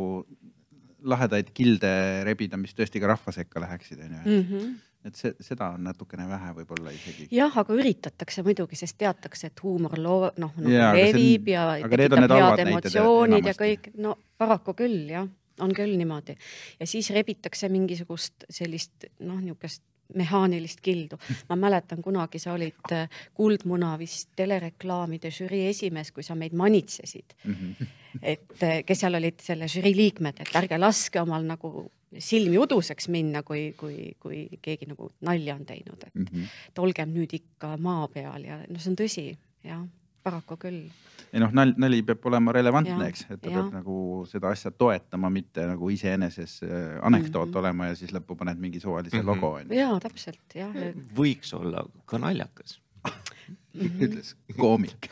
lahedaid kilde rebida, mis tõesti ka rahva sekka läheksid, on ju. Mm-hmm. Et see, seda on natukene vähe võib-olla isegi. Jah, aga üritatakse muidugi, sest teatakse, et huumor loo, noh, noh ja, levib on, ja tekitab head emotsioonid ja kõik, no paraku küll, jah, on küll niimoodi. Ja siis rebitakse mingisugust sellist, noh, niisugust mehaanilist kildu. Ma mäletan kunagi, sa olid Kuldmuna vist telereklaamide žürii esimees, kui sa meid manitsesid. Mm-hmm. Et kes seal olid selle žürii liikmed, et ärge laske omal nagu silmi uduseks minna, kui, kui, kui keegi nagu nalja on teinud. Et mm-hmm. olgem nüüd ikka maa peal ja no see on tõsi, jah, paraku küll. Ei noh, nali, nali peab olema relevantne, eks, et ta ja. Peab nagu seda asja toetama, mitte nagu iseeneses anekdoot mm-hmm. olema ja siis lõppu paned mingi suvalise mm-hmm. logo. Jaa, täpselt, jah. Võiks olla ka naljakas. Mm-hmm. Ütles koomik.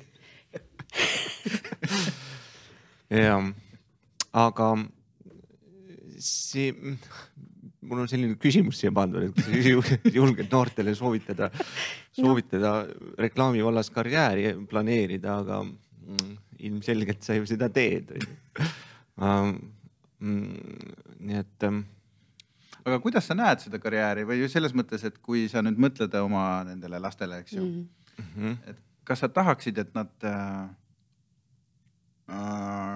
ja, aga see, mul on selline küsimus siia pandud, et kui julged noortele soovitada, soovitada no. reklaami vallas karjääri planeerida, aga mm, ilmselgelt sa ju seda teed. uh, mm, nii et... Um... Aga kuidas sa näed seda karjääri või ju selles mõttes, et kui sa nüüd mõtled oma nendele lastele, eks ju, mm-hmm. et kas sa tahaksid, et nad... Uh, Uh,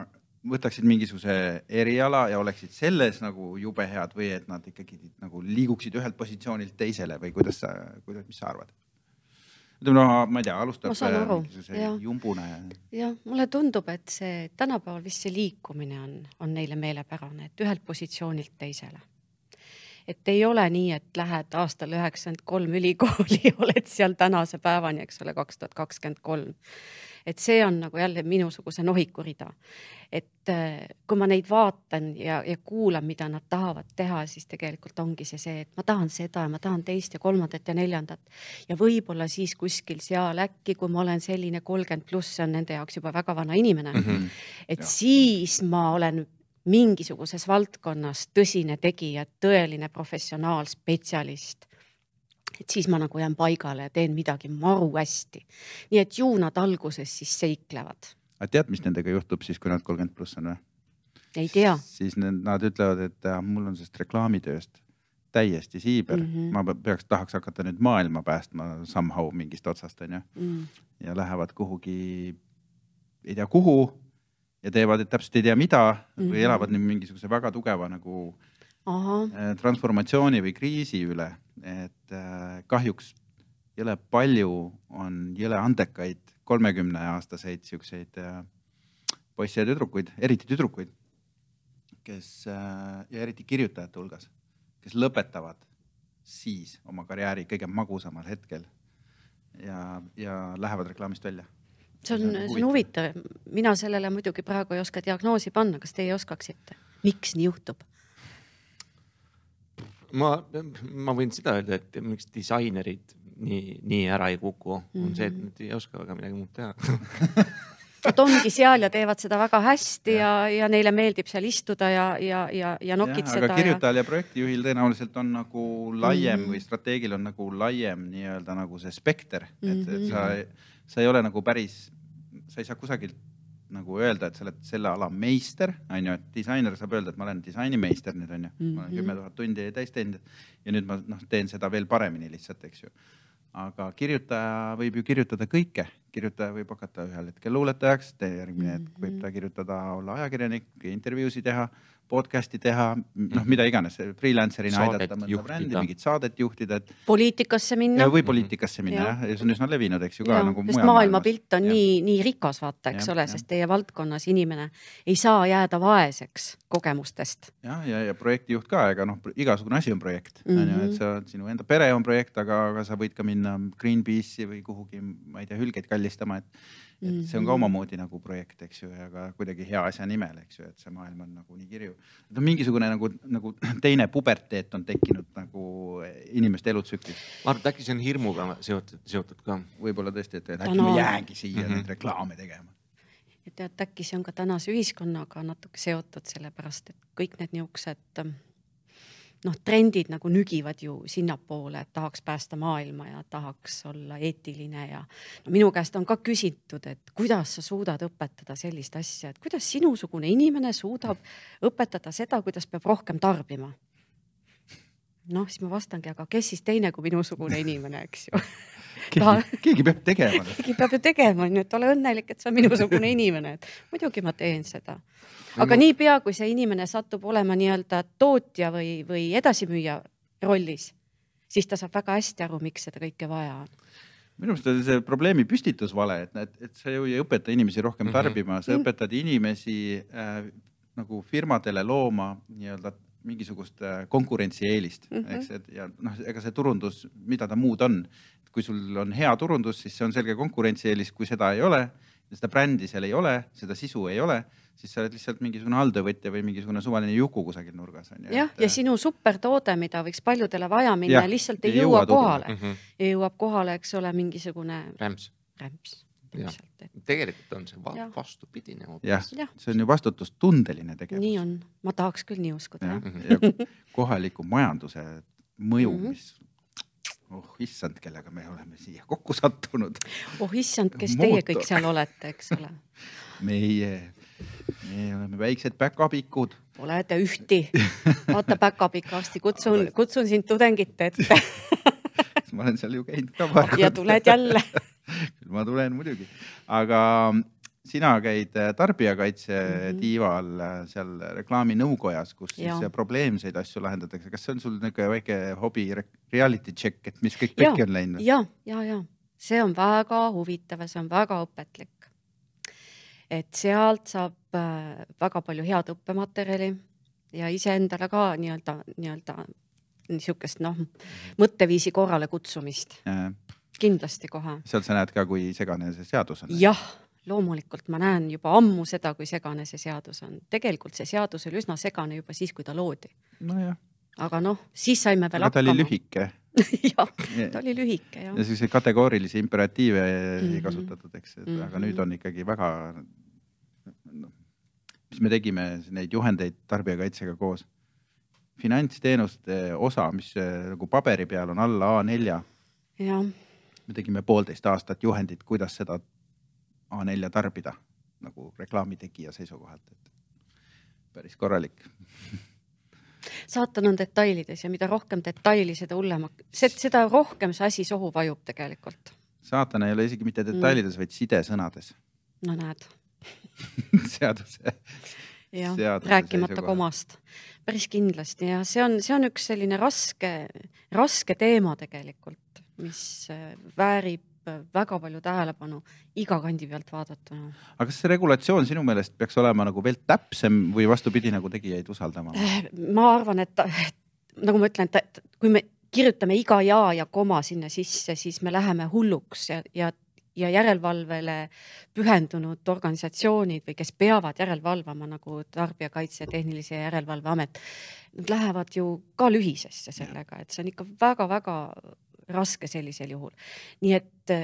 võtaksid mingisuguse eriala ja oleksid selles nagu jube head või et nad ikkagi nagu liiguksid ühelt positsioonilt teisele või kuidas sa, kuidas, mis sa arvad? Ütleme, no, ma ei tea, alustab mingisuguse jumbune. Jah, mulle tundub, et see tänapäeval vist see liikumine on, on neile meelepärane, et ühelt positsioonilt teisele. Et ei ole nii, et lähed aastal üheksakümmend kolm ülikooli, oled seal tänase päevani, eks ole, kaks tuhat kakskümmend kolm. Et see on nagu jälle minusuguse nohikurida. Et kui ma neid vaatan ja, ja kuulan, mida nad tahavad teha, siis tegelikult ongi see see, et ma tahan seda ja ma tahan teist ja kolmandat ja neljandat. Ja võib-olla siis kuskil seal äkki, kui ma olen selline kolmkümmend pluss, see on nende jaoks juba väga vana inimene. Mm-hmm. Et ja. Siis ma olen mingisuguses valdkonnas tõsine tegija, tõeline professionaal, spetsialist. Et siis ma nagu jään paigale ja teen midagi maru hästi. Nii et ju nad alguses siis seiklevad. A tead, mis nendega juhtub siis, kui nad kolmkümmend pluss on? Või? Ei tea. Siis nad ütlevad, et mul on sest reklaamitööst täiesti siiber. Mm-hmm. Ma peaks, tahaks hakata nüüd maailma päästma somehow mingist otsast. On, ja? Mm. Ja lähevad kuhugi, ei tea kuhu, ja teevad, et täpselt ei tea mida, mm-hmm. või elavad nüüd mingisuguse väga tugeva nagu Aha. transformatsiooni või kriisi üle, et kahjuks jõle palju on jõle andekaid kolmekümne aastaseid siukseid poisse ja tüdrukuid, eriti tüdrukuid, kes, ja eriti kirjutajate hulgas, kes lõpetavad siis oma karjääri kõige magusamal hetkel ja, ja lähevad reklaamist välja. See on, see on huvitav. Mina sellele muidugi praegu ei oska diagnoosi panna. Kas teie oskaksite? Miks nii juhtub? Ma, ma võin seda öelda, et miks disainerid nii, nii ära ei kuku, on mm-hmm. see, et nad ei oska väga midagi muud teha. Nad ongi seal ja teevad seda väga hästi ja, ja, ja neile meeldib seal istuda ja, ja, ja, ja nokitseda. Aga kirjutajal ja projektijuhil tõenäoliselt on nagu laiem mm-hmm. või strateegil on nagu laiem nii-öelda nagu see spekter, mm-hmm. et, et sa, sa ei ole nagu päris, sa ei saa kusagilt nagu öelda, et sa oled selle ala meister, on ju, et disainer saab öelda, et ma olen disainimeister nüüd, on ju, mm-hmm. ma olen kümme tuhat tundi täis teinud ja nüüd ma noh, teen seda veel paremini lihtsalt, eks ju. Aga kirjutaja võib ju kirjutada kõike. Kirjutaja võib hakata ühel hetkel luuletajaks, järgmine hetk võib ta kirjutada olla ajakirjanik, intervjuusi teha, podcasti teha, noh, mida iganes, freelancerina aidata mõnda brändi, mingit saadet juhtida. Et... Poliitikasse minna. Või poliitikasse minna, jah. Ja see on üsna levinud, eks ju ka. Ja, nagu sest maailmapilt on ja. nii, nii rikas vaata, eks ja, ole, ja. Sest teie valdkonnas inimene ei saa jääda vaeseks kogemustest. Ja, ja, ja projektijuht ka, ega noh, igasugune asi on projekt. Mm-hmm. On ju, et sa, sinu enda pere on projekt, aga, aga sa võid ka minna Greenpeace'i või kuhugi, ma ei tea, hülgeid kallistama, et, et see on ka omamoodi nagu projekt, eks ju, ja ka kuidagi hea asja nimel, eks ju, et see maailm on nagu nii kirju. Et on mingisugune nagu, nagu teine puberteet on tekkinud nagu inimeste elutsüklis. Ma arvan, et äkki see on hirmuga seotud, seotud ka. Võib-olla tõesti, et äkki no. ma jäängi siia mm-hmm. nüüd reklaame tegema. Ja tead, äkki see on ka tänase ühiskonnaga natuke seotud sellepärast, et kõik need niisugused noh, trendid nagu nügivad ju sinnapoole, et tahaks päästa maailma ja tahaks olla eetiline ja no, minu käest on ka küsitud, et kuidas sa suudad õpetada sellist asja, et kuidas sinusugune inimene suudab õpetada seda, kuidas peab rohkem tarbima. Noh, siis ma vastangi, aga kes siis teine kui minusugune inimene, eks ju? Keegi, keegi peab tegema. Keegi peab ju tegema, et ole õnnelik, et sa on minusugune inimene. Et muidugi ma teen seda. Aga nii pea, kui see inimene satub olema nii-öelda tootja või, või edasimüüja rollis, siis ta saab väga hästi aru, miks seda kõike vaja on. Minu arust on see probleemi püstitus vale, et, et, et sa ju ei õpeta inimesi rohkem tarbima, sa õpetad inimesi äh, nagu firmadele looma nii-öelda mingisugust konkurentsieelist, mm-hmm. eks, et, ja noh, ega see turundus, mida ta muud on, kui sul on hea turundus, siis see on selge konkurentsieelis, kui seda ei ole, seda brändi seal ei ole, seda sisu ei ole, siis sa oled lihtsalt mingisugune haldövõtja või mingisugune suvaline juku kusagil nurgas. On, jah, et, ja sinu supertoode, mida võiks paljudele vaja minna, ja, lihtsalt ei, ei jõua kohale. Mm-hmm. Ja jõuab kohale, eks ole, mingisugune rämps. Rämps. Et... Tegelikult on see va- vastupidine. Jah, see on ju vastutustundeline tegevus. Nii on. Ma tahaks küll nii uskuda. Ja, ja kohaliku majanduse mõju, mm-hmm. mis oh issand, kellega me oleme siia kokku sattunud. Oh issand, kes Mootor. Teie kõik seal olete, eks ole. Meie, meie oleme väiksed päkapikud. Olete ühti. Vaata päkapikasti, kutsun, kutsun sind tudengite ette. Ma olen seal ju käinud ka paar ja tuled jälle. Ma tulen muidugi. Aga sina käid tarbijakaitse mm-hmm. tiival seal reklaami nõukojas, kus ja. siis probleemseid asju lahendatakse. Kas see on sul niisugune väike hobi reality check, et mis kõik pekki on läinud? Ja, ja, ja. See on väga huvitav ja see on väga õpetlik. Et sealt saab väga palju head õppematerjali ja iseendale ka nii-öelda, nii-öelda niisugust noh, mõtteviisi korrale kutsumist. Ja. Kindlasti kohe. Sealt sa näed ka, kui segane see seadus on? Jah, loomulikult ma näen juba ammu seda, kui segane see seadus on. Tegelikult see seadus oli üsna segane juba siis, kui ta loodi. No jah. Aga noh, siis saime veel aga hakkama. Ta oli lühike. jah, ta oli lühike. Jah. Ja siis kategoorilisi imperatiive mm-hmm. ei kasutatud, eks. Mm-hmm. Aga nüüd on ikkagi väga, no, mis me tegime neid juhendeid tarbijakaitsega koos. Finantsteenuste osa, mis nagu paberi peal on alla A neli. Ja. Me tegime poolteist aastat juhendit, kuidas seda A neli tarbida nagu reklaamitegija seisukohalt. Et päris korralik. Saatan on detailides ja mida rohkem detaili, seda hullema. Seda rohkem see asi sohu vajub tegelikult. Saatan ei ole isegi mitte detailides, mm. vaid sidesõnades. No näed. Seaduse. Ja, rääkimata komast. Päris kindlasti ja see on, see on üks selline raske, raske teema tegelikult, mis väärib väga palju tähelepanu iga kandi pealt vaadatuna. Aga kas see regulatsioon sinu meelest peaks olema nagu veel täpsem või vastupidi nagu tegijaid usaldama? Ma arvan, et nagu ma ütlen, et kui me kirjutame iga ja ja koma sinna sisse, siis me läheme hulluks ja, ja ja järelevalvele pühendunud organisatsioonid või kes peavad järelevalvama nagu Tarbijakaitse ja Tehnilise Järelevalveamet, nad lähevad ju ka lühisesse sellega, et see on ikka väga-väga raske sellisel juhul. Nii et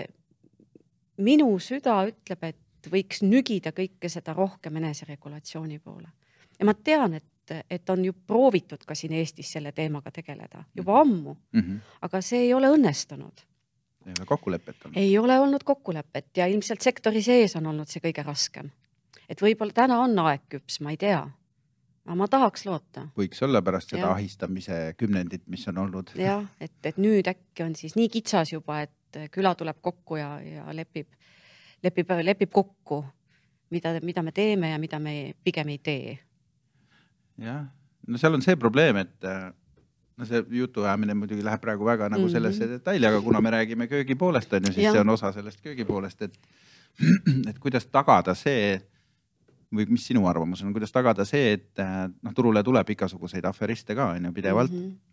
minu süda ütleb, et võiks nügida kõike seda rohkem eneseregulatsiooni poole. Ja ma tean, et, et on ju proovitud ka siin Eestis selle teemaga tegeleda juba ammu, mm-hmm. aga see ei ole õnnestunud. Ei ole kokkulepet olnud. Ei ole olnud kokkulepet ja ilmselt sektori sees on olnud see kõige raskem. Et võib-olla täna on aeg küps, ma ei tea. Aga ma tahaks loota. Võiks olla pärast seda ja. ahistamise kümnendit, mis on olnud. Jah, et, et nüüd äkki on siis nii kitsas juba, et küla tuleb kokku ja, ja lepib, lepib, lepib kokku, mida, mida me teeme ja mida me pigem ei tee. Jah, no seal on see probleem, et no see jutuajamine muidugi läheb praegu väga nagu sellesse detaili, aga kuna me räägime köögi poolest, on ju, siis ja. see on osa sellest köögi poolest, et, et kuidas tagada see, või mis sinu arvamus on, kuidas tagada see, et no, turule tuleb igasuguseid aferiste ka on ju, pidevalt.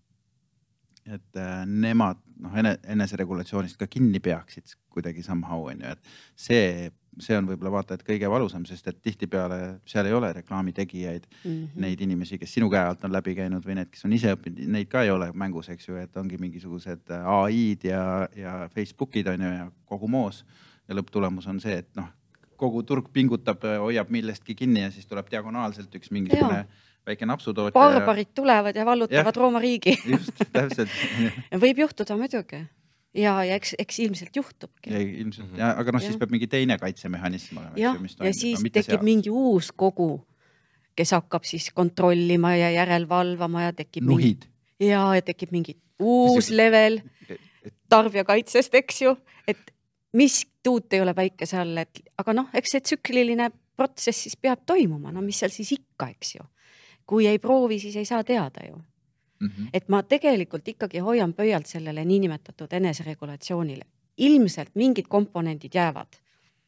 Mm-hmm. Et nemad no, eneseregulatsioonist ka kinni peaksid kuidagi somehow, on ju, et see see on võib-olla vaata, et kõige valusam, sest et tihti peale seal ei ole reklaamitegijaid, mm-hmm. neid inimesi, kes sinu käe alt on läbi käinud või need, kes on ise õppinud, neid ka ei ole mängus, eks ju, et ongi mingisugused A I-d ja, ja Facebookid on ju ja kogu moos ja lõpptulemus on see, et noh, kogu turg pingutab, hoiab millestki kinni ja siis tuleb diagonaalselt üks mingisugune ja. väike napsutootja. Barbarid ja... tulevad ja vallutavad ja. Rooma riigi. Just, täpselt. Võib juhtuda muidugi. Ja, ja eks, eks ilmselt juhtubki. Ja, ilmselt, ja, aga noh, siis peab mingi teine kaitsemehhanism. Ja, ja siis no, tekib seal. Mingi uus kogu, kes hakkab siis kontrollima ja järelvalvama ja tekib Nuhid. Mingi, ja, ja tekib mingi uus see, level tarbijakaitsest, eks ju, et mis tuut ei ole päikese all, et, aga noh, eks see tsükliline protsess siis peab toimuma, no mis seal siis ikka, eks ju. Kui ei proovi, siis ei saa teada ju. Mm-hmm. Et ma tegelikult ikkagi hoian pöialt sellele niinimetatud eneseregulatsioonile. Ilmselt mingid komponendid jäävad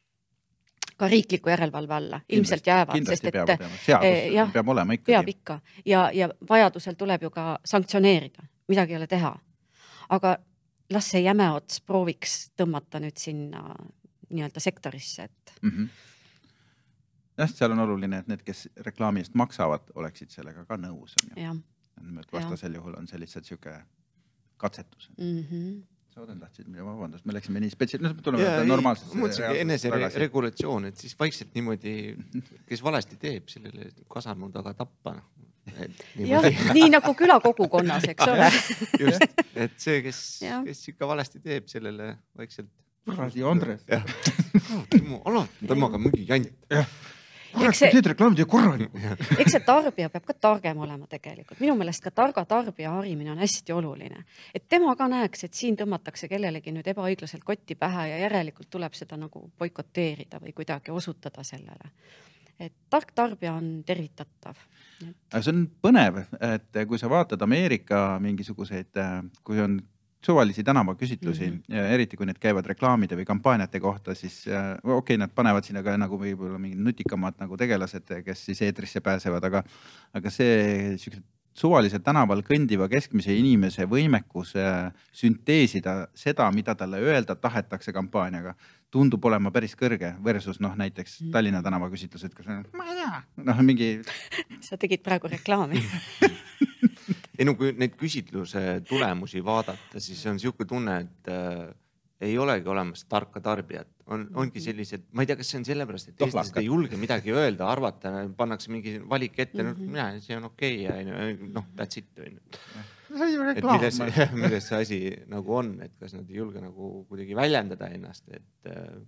ka riikliku järelevalve alla. Ilmselt kindlasti, jäävad. Kindlasti sest, peab et, olema. Seadus jah, peab olema ikkagi. Peab ikka. Ja, ja vajadusel tuleb ju ka sanktsioneerida. Midagi ei ole teha. Aga las see jäme ots prooviks tõmmata nüüd sinna nii-öelda sektorisse. Et... Mm-hmm. Jah, seal on oluline, et need, kes reklaami eest maksavad, oleksid sellega ka nõus. Jah. Vastasel juhul on see lihtsalt siuke katsetus. Mm-hmm. Sa odan tahtsid, vabandust, me läksime nii spetsiaalselt, no tuleme normaalsesse. Mõtlesin eneseregulatsioon, et siis vaikselt niimoodi, kes valesti teeb, sellele kasarmu taga tappa. Et jah, nii nagu küla kogukonnas, eks ole. Just, et see, kes, kes ikka valesti teeb, sellele vaikselt. Kuradi Andres. Alati tõmmaga mingi jant. Kurat, kui teed reklaamid ja korralik. Eks see tarbija peab ka targem olema tegelikult. Minu meelest ka targa tarbija harimine on hästi oluline. Et tema ka näeks, et siin tõmmatakse kellelegi nüüd ebaõiglaselt kotti pähe ja järelikult tuleb seda nagu boikoteerida või kuidagi osutada sellele. Et tark tarbija on tervitatav. Et... See on põnev, et kui sa vaatad Ameerika mingisuguseid, kui on suvalisi tänavaküsitlusi, mm-hmm. ja eriti kui need käivad reklaamide või kampaaniate kohta, siis okei, okay, nad panevad sinna ka nagu võib-olla mingid nutikamad nagu tegelased, kes siis eetrisse pääsevad, aga, aga see suvaliselt tänaval kõndiva keskmise inimese võimekus sünteesida seda, mida talle öelda tahetakse kampaaniaga, tundub olema päris kõrge versus noh, näiteks Tallinna tänavaküsitlused, kus on, ma ei tea, noh mingi... Sa tegid praegu reklaami. Ei, no kui neid küsitluse tulemusi vaadata, siis on siuke tunne, et äh, ei olegi olemas tarka tarbijat. On, ongi sellised, ma ei tea, kas see on sellepärast, et eestlased ei julge midagi öelda, arvata, pannakse mingi valik ette, mm -hmm. mina, see on okei okay, ja noh, that's it. Et milles, milles see asi nagu on, et kas nad ei julge nagu kuidagi väljendada ennast, et äh,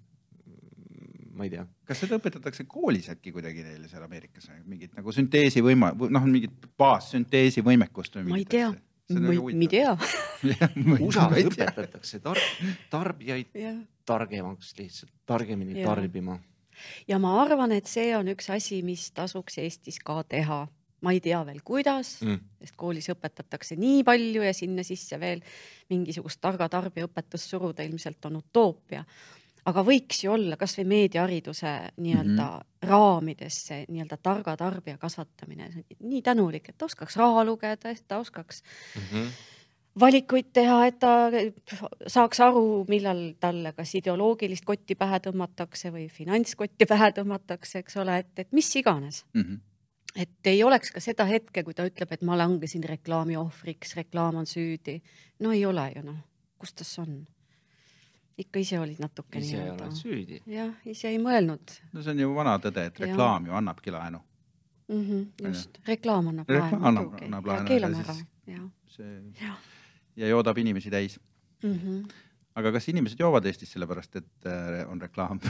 ma ei tea. Kas seda õpetatakse koolis äkki kuidagi neile seal Ameerikas? Mingid nagu sünteesi võima, noh, mingid baassünteesi võimekust või ma ei tea, ma ei tea. U S A õpetatakse tar tarbijaid ja. targemaks lihtsalt, targemini ja. tarbima. Ja ma arvan, et see on üks asi, mis tasuks Eestis ka teha. Ma ei tea veel kuidas, mm. sest koolis õpetatakse nii palju ja sinna sisse veel mingisugust targa tarbija õpetust suruda ilmselt on utoopia. Aga võiks ju olla kas või meediahariduse nii-öelda mm -hmm. raamidesse nii-öelda targa tarbija kasvatamine. Nii tänulik, et ta oskaks raha lugeda, et ta oskaks mm -hmm. valikuid teha, et ta saaks aru, millal talle kas ideoloogilist kotti pähe tõmmatakse või finantskotti pähe tõmmatakse, eks ole, et, et mis iganes. Mm -hmm. Et ei oleks ka seda hetke, kui ta ütleb, et ma langesin reklaami ohvriks, reklaam on süüdi. No ei ole ju, noh. Kus tas on? Ikka ise olid natuke ise nii. Ise oled süüdi. Jah, ise ei mõelnud. No see on ju vana tõde, et reklaam ja. ju annabki laenu. Mm -hmm, just, reklaam annab reklaam laenu. Annab, annab laenu. Ja keelame ära. Ja. See... Ja. ja joodab inimesi täis. Mm -hmm. Aga kas inimesed joovad Eestis sellepärast, et on reklaam?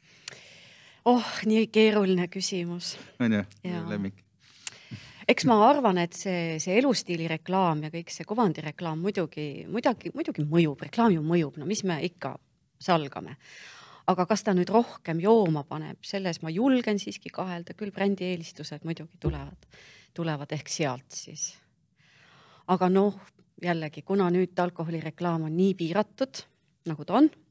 Oh, nii keeruline küsimus. On ju, lemmik. Eks ma arvan, et see, see elustiili reklaam ja kõik see kuvandi reklaam muidugi, muidugi, muidugi mõjub, reklaam ju mõjub, no mis me ikka salgame. Aga kas ta nüüd rohkem jooma paneb, selles ma julgen siiski kahelda, küll brändi eelistused muidugi tulevad, tulevad ehk sealt siis. Aga noh, jällegi, kuna nüüd alkoholireklaam on nii piiratud, nagu ta on,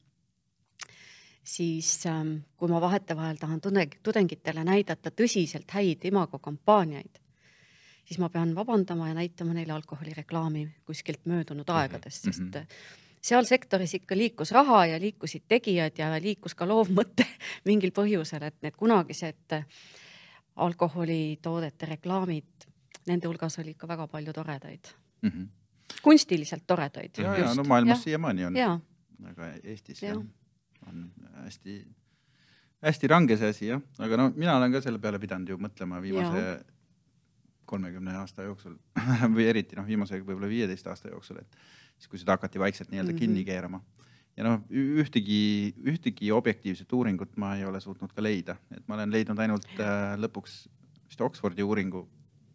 siis kui ma vahetevahel tahan tudengitele näidata tõsiselt häid imago kampaaniaid, siis ma pean vabandama ja näitama neile alkoholireklaami kuskilt möödunud aegadest, sest mm -hmm. seal sektoris ikka liikus raha ja liikusid tegijad ja liikus ka loovmõte mingil põhjusel, et need kunagised alkoholitoodete reklaamid, nende hulgas oli ikka väga palju toredaid. Mm -hmm. Kunstiliselt toredaid. Ja, ja no maailmas siiamaani on. Ja. Aga Eestis ja. on hästi, hästi range see asi, jah. Aga no mina olen ka selle peale pidanud ju mõtlema viimase ja. kolmekümne aasta jooksul või eriti noh, viimase võib-olla viieteist aasta jooksul, et siis kui seda hakati vaikselt nii-öelda mm-hmm. kinni keerama. Ja noh, ühtegi, ühtegi objektiivset uuringut ma ei ole suutnud ka leida. Et ma olen leidnud ainult äh, lõpuks vist Oxfordi uuringu,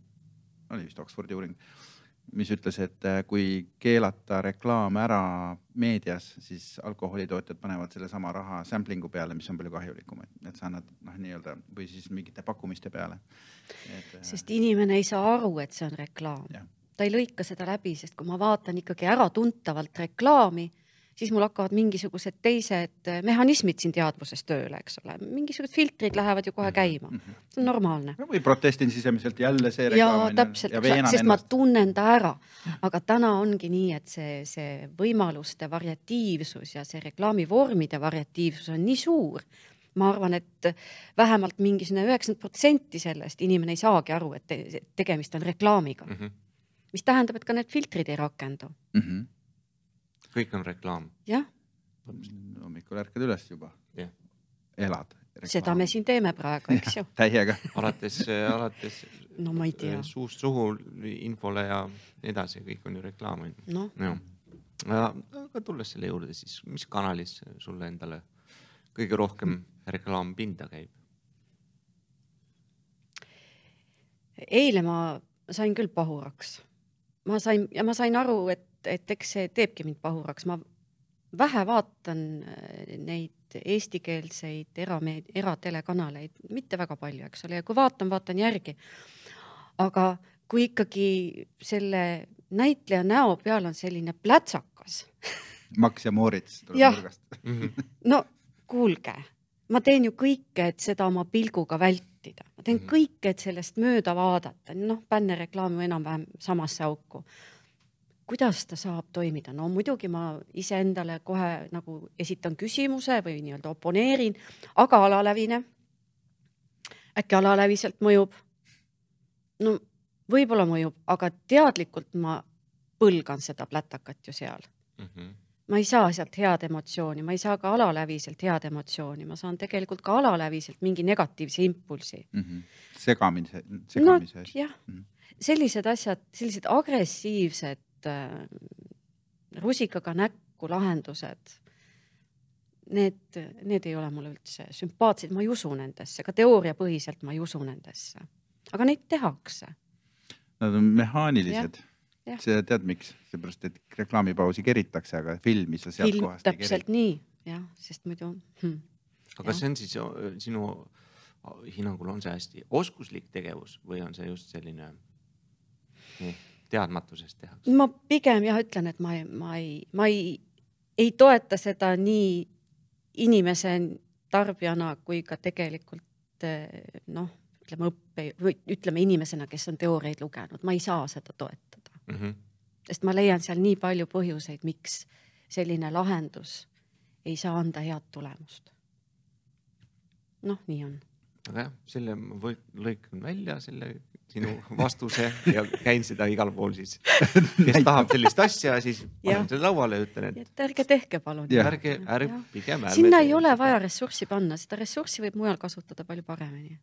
oli vist Oxfordi uuring, mis ütles, et kui keelata reklaam ära meedias, siis alkoholitootjad panevad selle sama raha samplingu peale, mis on palju kahjulikum, et sa annad noh, nii-öelda, või siis mingite pakkumiste peale. Et, sest inimene ei saa aru, et see on reklaam. Ja. Ta ei lõika seda läbi, sest kui ma vaatan ikkagi ära tuntavalt reklaami, siis mul hakkavad mingisugused teised mehhanismid siin teadvuses tööle, eks ole. Mingisugused filtrid lähevad ju kohe käima. See on normaalne. Või protestin sisemiselt jälle see reklaam. Ja täpselt, ja sest ma tunnen ta ära. Aga täna ongi nii, et see, see võimaluste variatiivsus ja see reklaamivormide variatiivsus on nii suur. Ma arvan, et vähemalt mingisugune üheksakümmend protsenti sellest inimene ei saagi aru, et tegemist on reklaamiga. Mm -hmm. Mis tähendab, et ka need filtrid ei rakendu. Mm -hmm. Kõik on reklaam. Jah. Hommikul ärkad üles juba. Yeah. Elad. Reklaam. Seda me siin teeme praegu, eks ju. Täiega. Alates, alates no, ma ei tea. suust suhu infole ja edasi, kõik on ju reklaam. No. Ja. Aga tulles selle juurde, siis mis kanalis sulle endale kõige rohkem reklaampinda käib? eile ma sain küll pahuraks. Ma sain, ja ma sain aru, et, et eks see teebki mind pahuraks. Ma vähe vaatan neid eestikeelseid erameed, eratelekanaleid, mitte väga palju, eks ole, ja kui vaatan, vaatan järgi. Aga kui ikkagi selle näitleja näo peal on selline plätsakas. Max ja Moritz tuleb Jah. nurgast. No kuulge, ma teen ju kõike, et seda oma pilguga vältida. Ma teen kõike, et sellest mööda vaadata. Noh, bänne reklaami enam-vähem samasse auku. Kuidas ta saab toimida? No muidugi ma ise endale kohe nagu esitan küsimuse või nii-öelda oponeerin, aga alalävine. Äkki alaläviselt mõjub? No võib-olla mõjub, aga teadlikult ma põlgan seda plätakat ju seal. Mhm. Ma ei saa sealt head emotsiooni, ma ei saa ka alaläviselt head emotsiooni, ma saan tegelikult ka alaläviselt mingi negatiivse impulsi. Mm-hmm. Segamise, No segamise. jah, sellised asjad, sellised agressiivsed äh, rusikaga näkku lahendused, need, need ei ole mulle üldse sümpaatsed, ma ei usu nendesse, ka teooriapõhiselt ma ei usu nendesse. Aga neid tehakse. Nad on mehaanilised. Ja. Ja. See tead miks? Seepärast, et reklaamipausi keritakse, aga filmi sa sealt Film kohast ei täpselt keri. nii, jah, sest muidu hm. Aga Jah. see on siis sinu hinnangul on see hästi oskuslik tegevus või on see just selline nii, teadmatusest tehakse? Ma pigem jah ütlen, et ma ei, ma ei, ma ei, ei toeta seda nii inimese tarbijana kui ka tegelikult noh, ütleme õppe, või ütleme inimesena, kes on teooriaid lugenud. Ma ei saa seda toetada. Mm-hmm. Sest ma leian seal nii palju põhjuseid, miks selline lahendus ei saa anda head tulemust. Noh, nii on. Aga jah, selle ma või, lõikan välja selle sinu vastuse ja käin seda igal pool siis. Kes tahab sellist asja, siis panen selle lauale ja ütlen, et et ärge tehke palun. Ja. ärge, ärge pigem ärme. Sinna ei ole vaja ressurssi panna, seda ressurssi võib mujal kasutada palju paremini.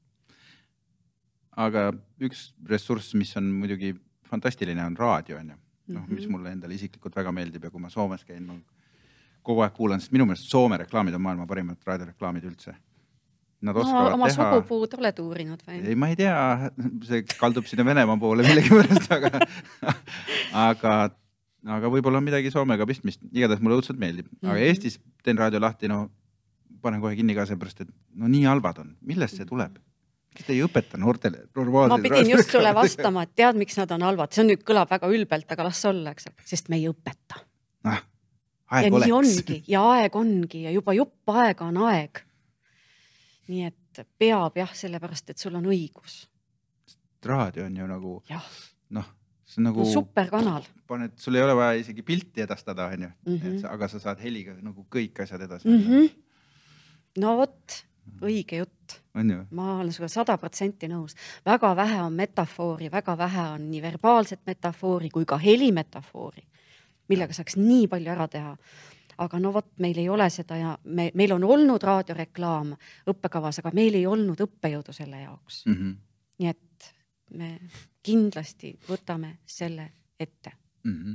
Aga üks ressurss, mis on muidugi fantastiline, on raadio, on ju. Noh, mis mulle endale isiklikult väga meeldib ja kui ma Soomes käin, ma kogu aeg kuulan, sest minu meelest Soome reklaamid on maailma parimad raadioreklaamid üldse. Nad oskavad no, oma teha... sugupuud oled uurinud või? Ei, ma ei tea, see kaldub sinna Venemaa poole millegi pärast, aga, aga, aga võib-olla on midagi Soomega pistmist. Igatahes mulle õudselt meeldib. Aga Mhm. Eestis teen raadio lahti, no panen kohe kinni ka seepärast, et no nii halvad on. Millest see tuleb? Kes te ei õpeta noortele normaalseid Ma pidin just sulle vastama, et tead, miks nad on halvad. See on nüüd kõlab väga ülbelt, aga las olla, eks, sest me ei õpeta. Nah, Ja aeg nii oleks. ongi, ja aeg ongi ja juba jupp aega on aeg. Nii et peab jah, sellepärast, et sul on õigus. Raadio on ju nagu, Jah, noh, see on nagu, no, superkanal. paned, sul ei ole vaja isegi pilti edastada, on ju, Mhm. et, aga sa saad heliga nagu kõik asjad edasi. Mm -hmm. No vot, õige jutt. On ju? Ma olen sulle sada protsenti nõus. Väga vähe on metafoori, väga vähe on nii verbaalset metafoori kui ka helimetafoori, millega saaks nii palju ära teha. Aga no vot, meil ei ole seda ja me, meil on olnud raadioreklaam õppekavas, aga meil ei olnud õppejõudu selle jaoks. Mm -hmm. Nii et me kindlasti võtame selle ette. Mm -hmm.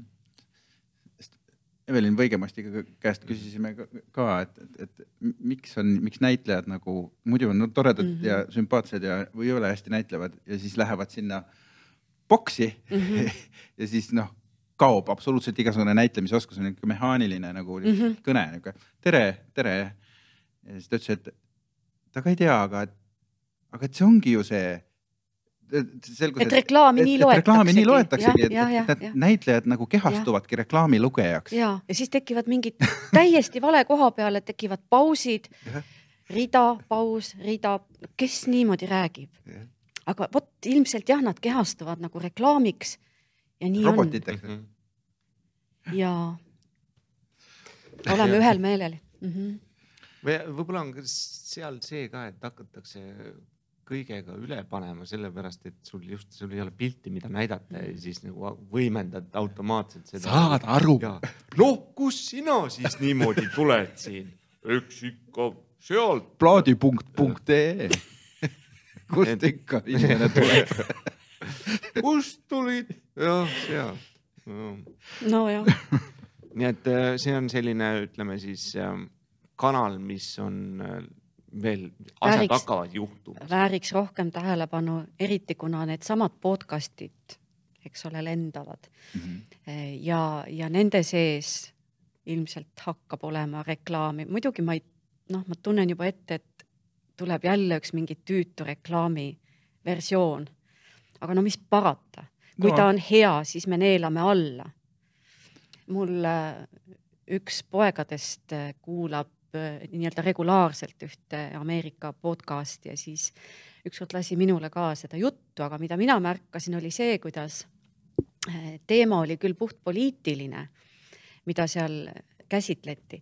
Evelin Võigemasti käest küsisime ka, ka et, et, et miks on, miks näitlejad nagu muidu on no, toredad mm -hmm. ja sümpaatsed ja või ei ole hästi näitlevad ja siis lähevad sinna boksi mm -hmm. ja siis noh, kaob absoluutselt igasugune näitlemisoskus, on niisugune mehaaniline nagu mm -hmm. kõne, niisugune tere, tere. Ja siis ta ütles, et ta ka ei tea, aga, et, aga et see ongi ju see Selgus, et reklaami et, nii et loetaksegi. reklaami nii loetaksegi, et, ja, ja, et ja. näitlejad nagu kehastuvadki reklaami lugejaks. Ja, ja siis tekivad mingid täiesti vale koha peale, tekivad pausid, Ja. rida, paus, rida, kes niimoodi räägib. Ja. Aga vot ilmselt jah, nad kehastuvad nagu reklaamiks ja nii Robotiteks. Mhm. on. Ja oleme ühel meelel. Mm -hmm. või võib-olla on ka seal see ka, et hakatakse kõigega üle panema, sellepärast, et sul just, sul ei ole pilti, mida näidata ja siis nagu võimendad automaatselt seda. Saad aru. Noh, kus sina siis niimoodi tuled siin? Eks ikka sealt. plaadipunkt punkt ee Kust ikka inimene tuleb? Kust tulid? Jah, seal. No. no jah. Nii et see on selline, ütleme siis kanal, mis on veel asjad Vääriks- hakkavad juhtuma. vääriks rohkem tähelepanu, eriti kuna need samad podcastid, eks ole, lendavad mm. -hmm. ja, ja nende sees ilmselt hakkab olema reklaami. Muidugi ma ei, noh, ma tunnen juba ette, et tuleb jälle üks mingi tüütu reklaami versioon. Aga no mis parata? Kui No. ta on hea, siis me neelame alla. Mul üks poegadest kuulab nii-öelda regulaarselt ühte Ameerika podcasti ja siis ükskord lasi minule ka seda juttu, aga mida mina märkasin, oli see, kuidas teema oli küll puht poliitiline, mida seal käsitleti,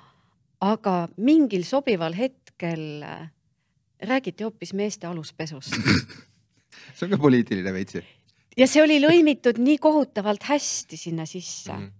aga mingil sobival hetkel räägiti hoopis meeste aluspesust. See on ka poliitiline veitsi. Ja see oli lõimitud nii kohutavalt hästi sinna sisse. Mm-hmm.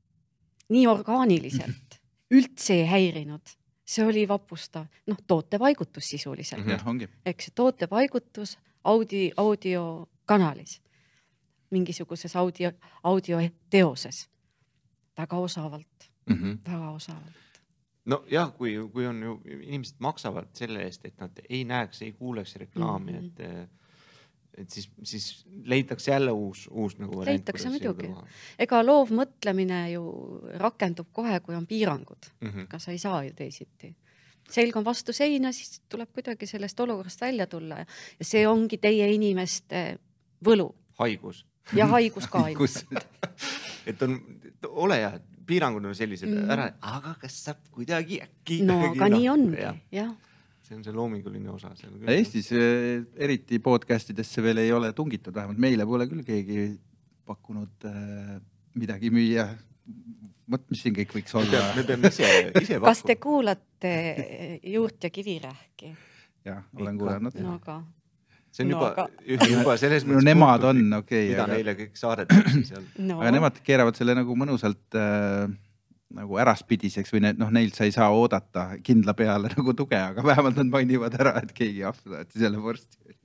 Nii orgaaniliselt. Üldse ei häirinud. See oli vapustav. Noh, tootepaigutus sisuliselt. Mm-hmm. Jah, ongi. Eks tootepaigutus audio, audiokanalis. Mingisuguses audio, audioteoses. Väga osavalt. Mm-hmm. Väga osavalt. No jah, kui, kui on ju, inimesed maksavad selle eest, et nad ei näeks, ei kuuleks reklaami, mm-hmm. et et siis, siis leitakse jälle uus, uus nagu variant. Leitakse muidugi. Ega loov mõtlemine ju rakendub kohe, kui on piirangud. Mm-hmm. Ka sa ei saa ju teisiti. Selg on vastu seina, siis tuleb kuidagi sellest olukorrast välja tulla. Ja see ongi teie inimeste võlu. Haigus. Ja haigus ka haigus. et on, ole jah, piirangud on sellised mm. ära, aga kas saab kuidagi äkki? No, aga no, nii ongi, jah. Ja. See on see loominguline osa. Eestis eriti podcastidesse veel ei ole tungitud, vähemalt meile pole küll keegi pakkunud äh, midagi müüa. Mõt, mis siin kõik võiks olla? Me peame ise, ise Kas te kuulate Juurt ja Kiviräähki? Jah, olen kuulanud. No, aga... See on no, juba, aga... juba selles mõttes... No nemad on, okei. Okay, mida aga... neile kõik saadetakse seal. No. Aga nemad keeravad selle nagu mõnusalt äh, nagu äraspidiseks või ne, noh, neilt sa ei saa oodata kindla peale nagu tuge, aga vähemalt nad mainivad ära, et keegi ahvida, et selle vorsti.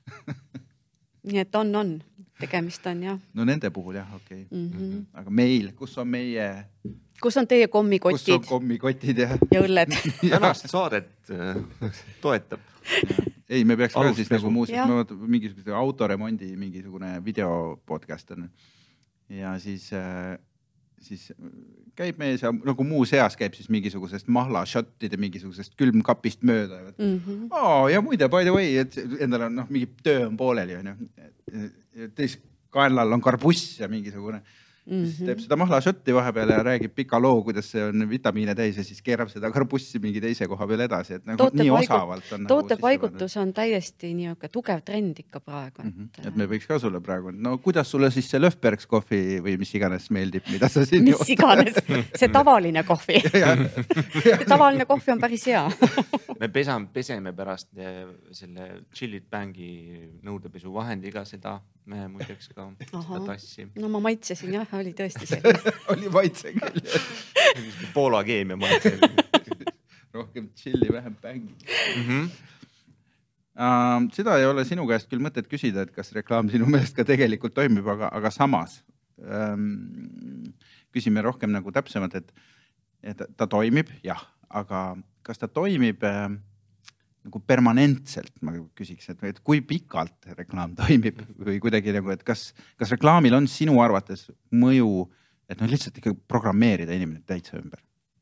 Nii et on, on. Tegemist on, jah. No nende puhul, jah, okei. Okay. Mm-hmm. Aga meil, kus on meie... Kus on teie kommikotid? Kus on kommikotid, jah. Ja õlled. Tänast saadet toetab. Ei, me peaks ka siis nagu muusikas, mingisugune autoremondi mingisugune video podcast on. Ja siis, siis käib mees ja nagu muu seas käib siis mingisugusest mahla shottide, mingisugusest külmkapist mööda. Mm-hmm. Oh, ja muide, by the way, et endal on noh, mingi töö on pooleli. On ju. Teis kaenlal on karbuss ja mingisugune. Mm-hmm. Siis teeb seda mahla shotti vahepeal ja räägib pika loo, kuidas see on vitamiine täis ja siis keerab seda karbussi mingi teise koha peal edasi. Et nagu toote nii paigut, osavalt on. Toote paigutus on täiesti nii tugev trend ikka praegu. Mm -hmm. Et me võiks ka sulle praegu. No kuidas sulle siis see Löfbergs kohvi või mis iganes meeldib, mida sa siin mis iganes, see tavaline kohvi. see tavaline kohvi on päris hea. me pesame, peseme pärast selle Chillit Bangi nõudepesu vahendiga seda, me muideks ka seda tassi. No ma maitsesin jah, oli tõesti selline. oli maitse küll. Poola keemia maitse. Rohkem chilli, vähem bängi. Mm -hmm. uh, seda ei ole sinu käest küll mõtet küsida, et kas reklaam sinu meelest ka tegelikult toimib, aga, aga samas um, küsime rohkem nagu täpsemalt, et, et ta toimib, jah, aga kas ta toimib uh, nagu permanentselt, ma küsiks, et, et kui pikalt reklaam toimib või kuidagi nagu, et kas, kas reklaamil on sinu arvates mõju, et noh, lihtsalt ikka programmeerida inimene täitsa ümber?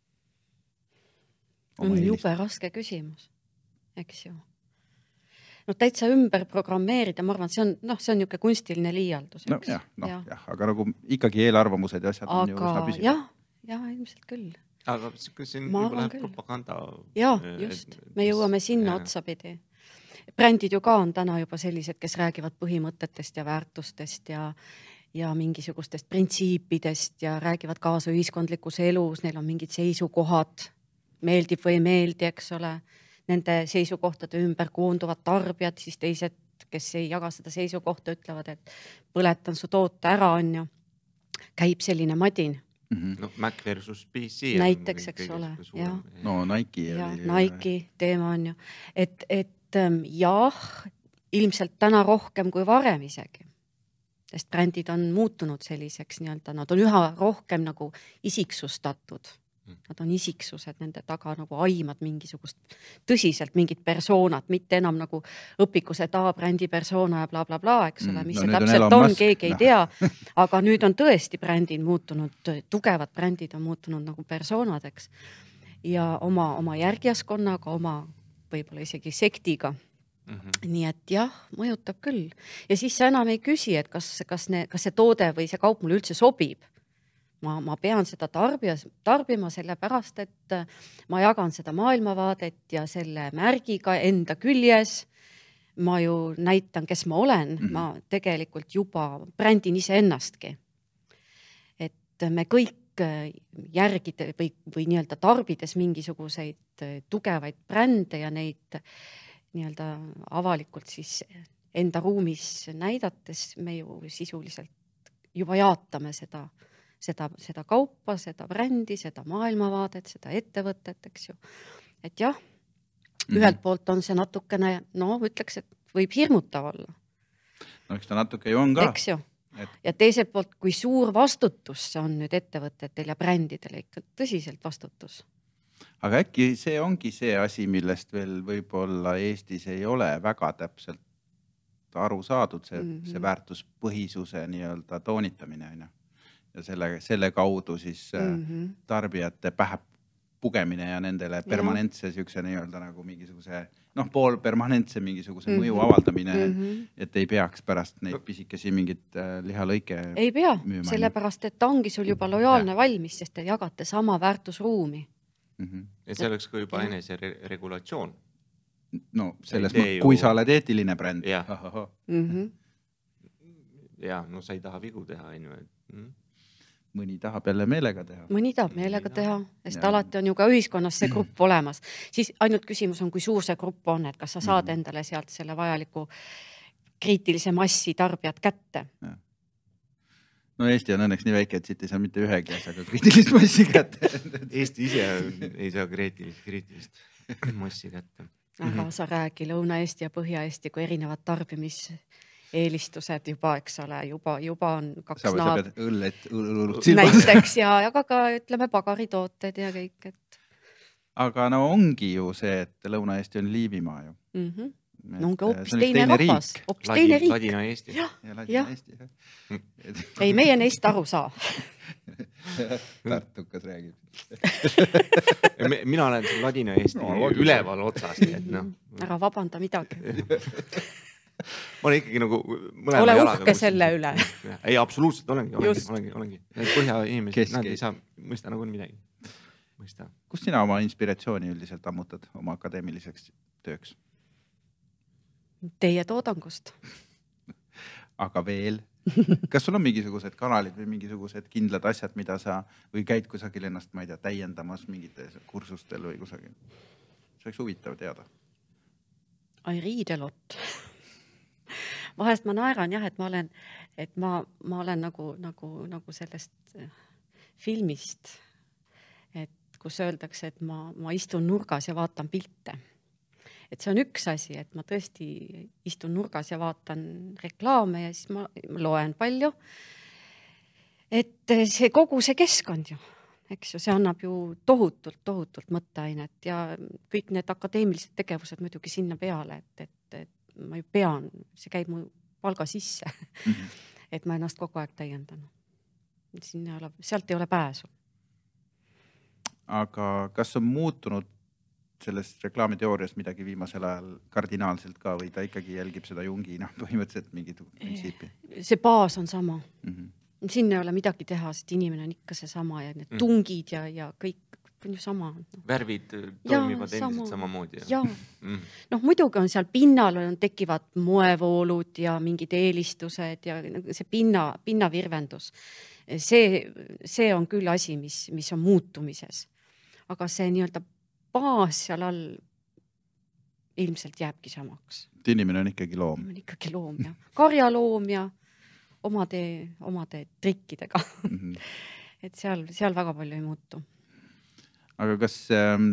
On jube raske küsimus, eks ju. No täitsa ümber programmeerida, ma arvan, see on, noh, see on niuke kunstiline liialdus. No jah, noh, jah. jah, aga nagu ikkagi eelarvamused ja asjad aga, on ju üsna püsivad. Jah, jah, ilmselt küll. Aga see on juba läheb propaganda. Jaa, just. Me jõuame sinna ja. Otsapidi. Brändid ju ka on täna juba sellised, kes räägivad põhimõtetest ja väärtustest ja, ja mingisugustest printsiipidest ja räägivad kaasa ühiskondlikus elus. Neil on mingid seisukohad, meeldib või ei meeldi, eks ole. Nende seisukohtade ümber koonduvad tarbijad, siis teised, kes ei jaga seda seisukohta, ütlevad, et põletan su toote ära, on ju. Käib selline madin. Mm-hmm. No Mac versus P C. Näiteks, eks ole. Ja. No Nike. Ja, Nike teema on ju. Et, et jah, ilmselt täna rohkem kui varem isegi. Sest brändid on muutunud selliseks nii-öelda, nad on üha rohkem nagu isiksustatud. Nad on isiksused, nende taga nagu aimad mingisugust tõsiselt mingit persoonat, mitte enam nagu õpikus, et A brändi persona ja bla, bla, bla, eks ole, mis no see nüüd on täpselt Elon on, Musk, keegi ei noh. tea, aga nüüd on tõesti brändid muutunud, tugevad brändid on muutunud nagu persoonadeks ja oma, oma järgjaskonnaga, oma võib-olla isegi sektiga. Mhm. Nii et jah, mõjutab küll. Ja siis sa enam ei küsi, et kas, kas, ne, kas see toode või see kaup mulle üldse sobib. Ma, ma pean seda tarbija, tarbima sellepärast, et ma jagan seda maailmavaadet ja selle märgiga enda küljes. Ma ju näitan, kes ma olen. Mm-hmm. Ma tegelikult juba brändin ise ennastki. Et me kõik järgide või, või nii-öelda tarbides mingisuguseid tugevaid brände ja neid nii-öelda avalikult siis enda ruumis näidates me ju sisuliselt juba jaatame seda Seda, seda kaupa, seda brändi, seda maailmavaadet, seda ettevõtet, eks ju. Et jah, mm-hmm. ühelt poolt on see natukene, no ütleks, et võib hirmutav olla. No eks ta natuke ju on ka. Eks ju. Et... Ja teiselt poolt, kui suur vastutus see on nüüd ettevõtetel ja brändidel, ikka tõsiselt vastutus. Aga äkki see ongi see asi, millest veel võib-olla Eestis ei ole väga täpselt aru saadud, see, mm-hmm. see väärtuspõhisuse nii-öelda toonitamine, on ju. Ja selle, selle kaudu siis mm-hmm. tarbijate pähe pugemine ja nendele permanentse siukse nii-öelda nagu mingisuguse, noh, pool permanentse mingisuguse mm-hmm. mõju avaldamine, mm-hmm. et ei peaks pärast neid pisikesi mingit lihalõike ei pea, müüma. Sellepärast, et ta ongi sul juba lojaalne ja. Valmis, sest te jagate sama väärtusruumi. Mm-hmm. Et see oleks ka juba ja. Enese re regulatsioon. No selles mõttes, kui sa oled eetiline bränd. Ja. Mm-hmm. ja, no sa ei taha vigu teha, on ju, et mm. mõni tahab jälle meelega teha. Mõni tahab meelega teha, sest ja. Alati on ju ka ühiskonnas see grupp olemas. Siis ainult küsimus on, kui suur see grupp on, et kas sa saad endale sealt selle vajaliku kriitilise massi tarbijad kätte. Ja. No Eesti on õnneks nii väike, et siit ei saa mitte ühegi asjaga kriitilist massi kätte. Eesti ise ei saa kriitilist, kriitilist massi kätte. Aga sa räägi Lõuna-Eesti ja Põhja-Eesti kui erinevad tarbimis eelistused juba, eks ole, juba, juba on kaks sa, naab... Sa pead õllet, õllut silma. Näiteks ja, aga ka ütleme pagaritooted ja kõik. Et... Aga no ongi ju see, et Lõuna-Eesti on Liivimaa ju. Mm-hmm. No ongi hoopis teine rahvas. Hoopis teine riik. Ladina-Eesti. Ja, ja Ladina-Eesti. Ja. Ei, meie neist aru saa. Tartukas räägib. Mina olen Ladina-Eesti no, üleval otsast. Et no. Ära vabanda midagi. Ma olen ikkagi nagu mõlema ole jalaga. Uhke selle üle. Ei, absoluutselt olengi, olengi, olengi, olengi. Põhja inimesed, nad ei saa mõista nagu midagi. Mõista. Kust sina oma inspiratsiooni üldiselt ammutad oma akadeemiliseks tööks? Teie toodangust. Aga veel? Kas sul on mingisugused kanalid või mingisugused kindlad asjad, mida sa või käid kusagil ennast, ma ei tea, täiendamas mingite kursustel või kusagil? See oleks huvitav teada. I read a lot. Vahest ma naeran jah, et ma olen, et ma, ma olen nagu, nagu, nagu sellest filmist, et kus öeldakse, et ma, ma istun nurgas ja vaatan pilte. Et see on üks asi, et ma tõesti istun nurgas ja vaatan reklaame ja siis ma, ma loen palju. Et see kogu see keskkond ju, eks ju, see annab ju tohutult, tohutult mõtteainet ja kõik need akadeemilised tegevused muidugi sinna peale, et, et, et ma ju pean, see käib mu palga sisse, mm-hmm. et ma ennast kogu aeg täiendan. Siin ei ole, sealt ei ole pääsu. Aga kas on muutunud sellest reklaamiteooriast midagi viimasel ajal kardinaalselt ka või ta ikkagi jälgib seda Jungi, noh, põhimõtteliselt mingit printsiipi? See baas on sama. Mm-hmm. Siin ei ole midagi teha, sest inimene on ikka see sama ja need tungid ja, ja kõik on ju sama. Värvid toimivad ja, endiselt sama. Samamoodi. Ja. Mm. Noh, muidugi on seal pinnal on, tekivad moevoolud ja mingid eelistused ja see pinna, pinnavirvendus. See, see on küll asi, mis, mis on muutumises. Aga see nii-öelda baas seal all ilmselt jääbki samaks. Inimene on ikkagi loom. On ikkagi loom ja karjaloom ja omade, omade trikkidega. Mm-hmm. Et seal, seal väga palju ei muutu. Aga kas ähm,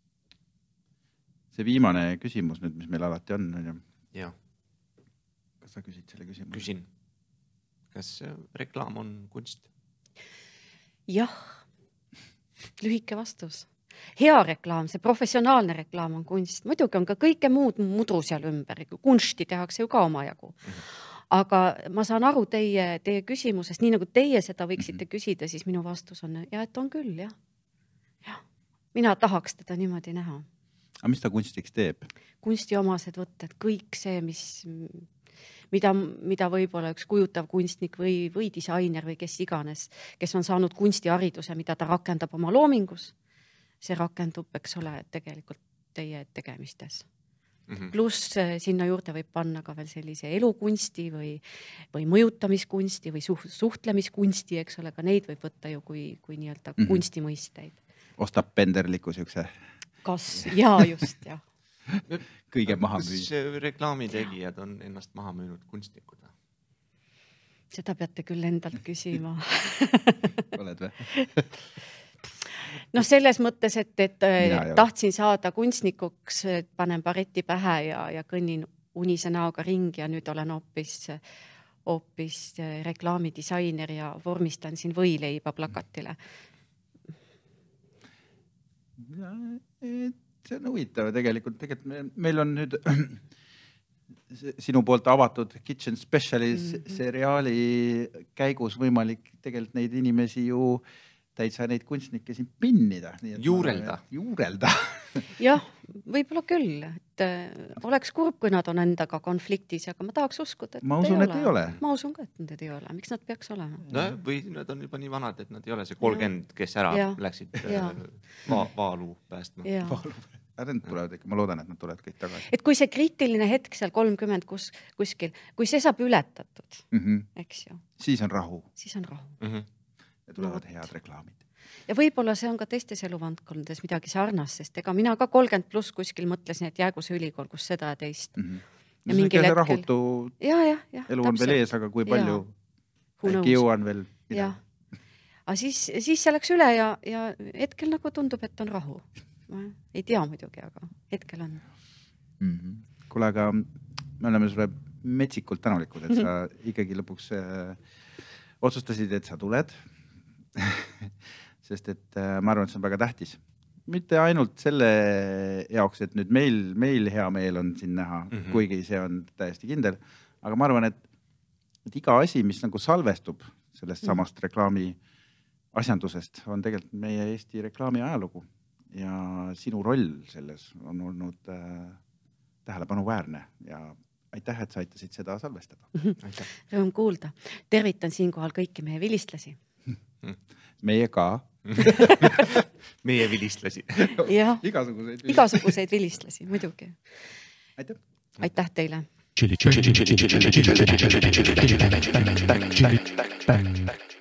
see viimane küsimus nüüd, mis meil alati on, on ju? Ja. Kas sa küsid selle küsimuse? Küsin. Kas reklaam on kunst? Jah. Lühike vastus. Hea reklaam, see professionaalne reklaam on kunst. Muidugi on ka kõike muud mudru seal ümber. Kunsti tehakse ju ka omajagu. Aga ma saan aru teie, teie küsimusest, nii nagu teie seda võiksite küsida, siis minu vastus on, ja et on küll, jah. Ja. Mina tahaks teda niimoodi näha. Aga mis ta kunstiks teeb? Kunstiomased võtted, kõik see, mis, mida, mida võib-olla üks kujutav kunstnik või, või disainer või kes iganes, kes on saanud kunstihariduse, mida ta rakendab oma loomingus, see rakendub, eks ole, tegelikult teie tegemistes. Mm-hmm. Pluss sinna juurde võib panna ka veel sellise elukunsti või, või mõjutamiskunsti või suht, suhtlemiskunsti, eks ole, ka neid võib võtta ju kui, kui nii-öelda mm-hmm. kunstimõisteid. Ostab penderliku siukse? Kas? Jaa, just, jah. Kõige maha müü. Kas reklaamitegijad on ennast maha müünud kunstnikud? Seda peate küll endalt küsima. Oled või? No selles mõttes, et, et tahtsin saada kunstnikuks, panen bareti pähe ja, ja kõnnin unise näoga ringi ja nüüd olen hoopis, hoopis reklaamidisainer ja vormistan siin võileiba plakatile. Ja, see on huvitav tegelikult. Tegelikult meil on nüüd sinu poolt avatud Kitchen Speciali mm-hmm. seriaali käigus võimalik tegelikult neid inimesi ju täitsa neid kunstnikke siin pinnida. Nii et juurelda. Ma, juurelda. Jah, võib-olla küll. Et, äh, oleks kurb, kui nad on endaga konfliktis, aga ma tahaks uskuda, et ma usun, et ei ole. Ma usun ka, et need ei ole. Miks nad peaks olema? No, või nad on juba nii vanad, et nad ei ole see kolmkümmend, kes ära ja. läksid ja. Va vaalu päästma. Nad tulevad ikka, ma loodan, et nad tulevad kõik tagasi. Et kui see kriitiline hetk seal kolmkümmend kus, kuskil, kui see saab ületatud, mm-hmm. eks ju. Siis on rahu. Siis on rahu. Mm-hmm. Ja tulevad no, head reklaamid. Ja võib-olla see on ka teistes eluvandkondades midagi sarnast, sest ega mina ka kolmkümmend pluss kuskil mõtlesin, et jäägu see ülikool, kus seda ja teist. Mm-hmm. Ja no see hetkel... rahutu ja, ja, ja, elu on veel ees, aga kui palju äkki jõuan veel midagi. Aga siis, siis see läks üle ja, ja hetkel nagu tundub, et on rahu. Ma ei tea muidugi, aga hetkel on. Mm-hmm. Kuule, aga me oleme sulle metsikult tänulikud, et sa ikkagi lõpuks äh, otsustasid, et sa tuled. Sest et äh, ma arvan, et see on väga tähtis. Mitte ainult selle jaoks, et nüüd meil, meil hea meel on siin näha, mm-hmm. kuigi see on täiesti kindel. Aga ma arvan, et, et iga asi, mis nagu salvestub sellest mm-hmm. samast reklaami asjandusest, on tegelikult meie Eesti reklaami ajalugu. Ja sinu roll selles on olnud äh, tähelepanuväärne ja aitäh, et sa aitasid seda salvestada. Aitäh. Rõõm kuulda. Tervitan siinkohal kõiki meie vilistlasi. Meie ka. Meie vilistlasi. Ja, igasuguseid vilistlasi. Igasuguseid vilistlasi, muidugi. Aitäh. Aitäh teile. Chili, chili, chili, chili, chili, chili, chili, chili, chili, chili, chili, chili, chili, chili, chili, chili, chili, chili,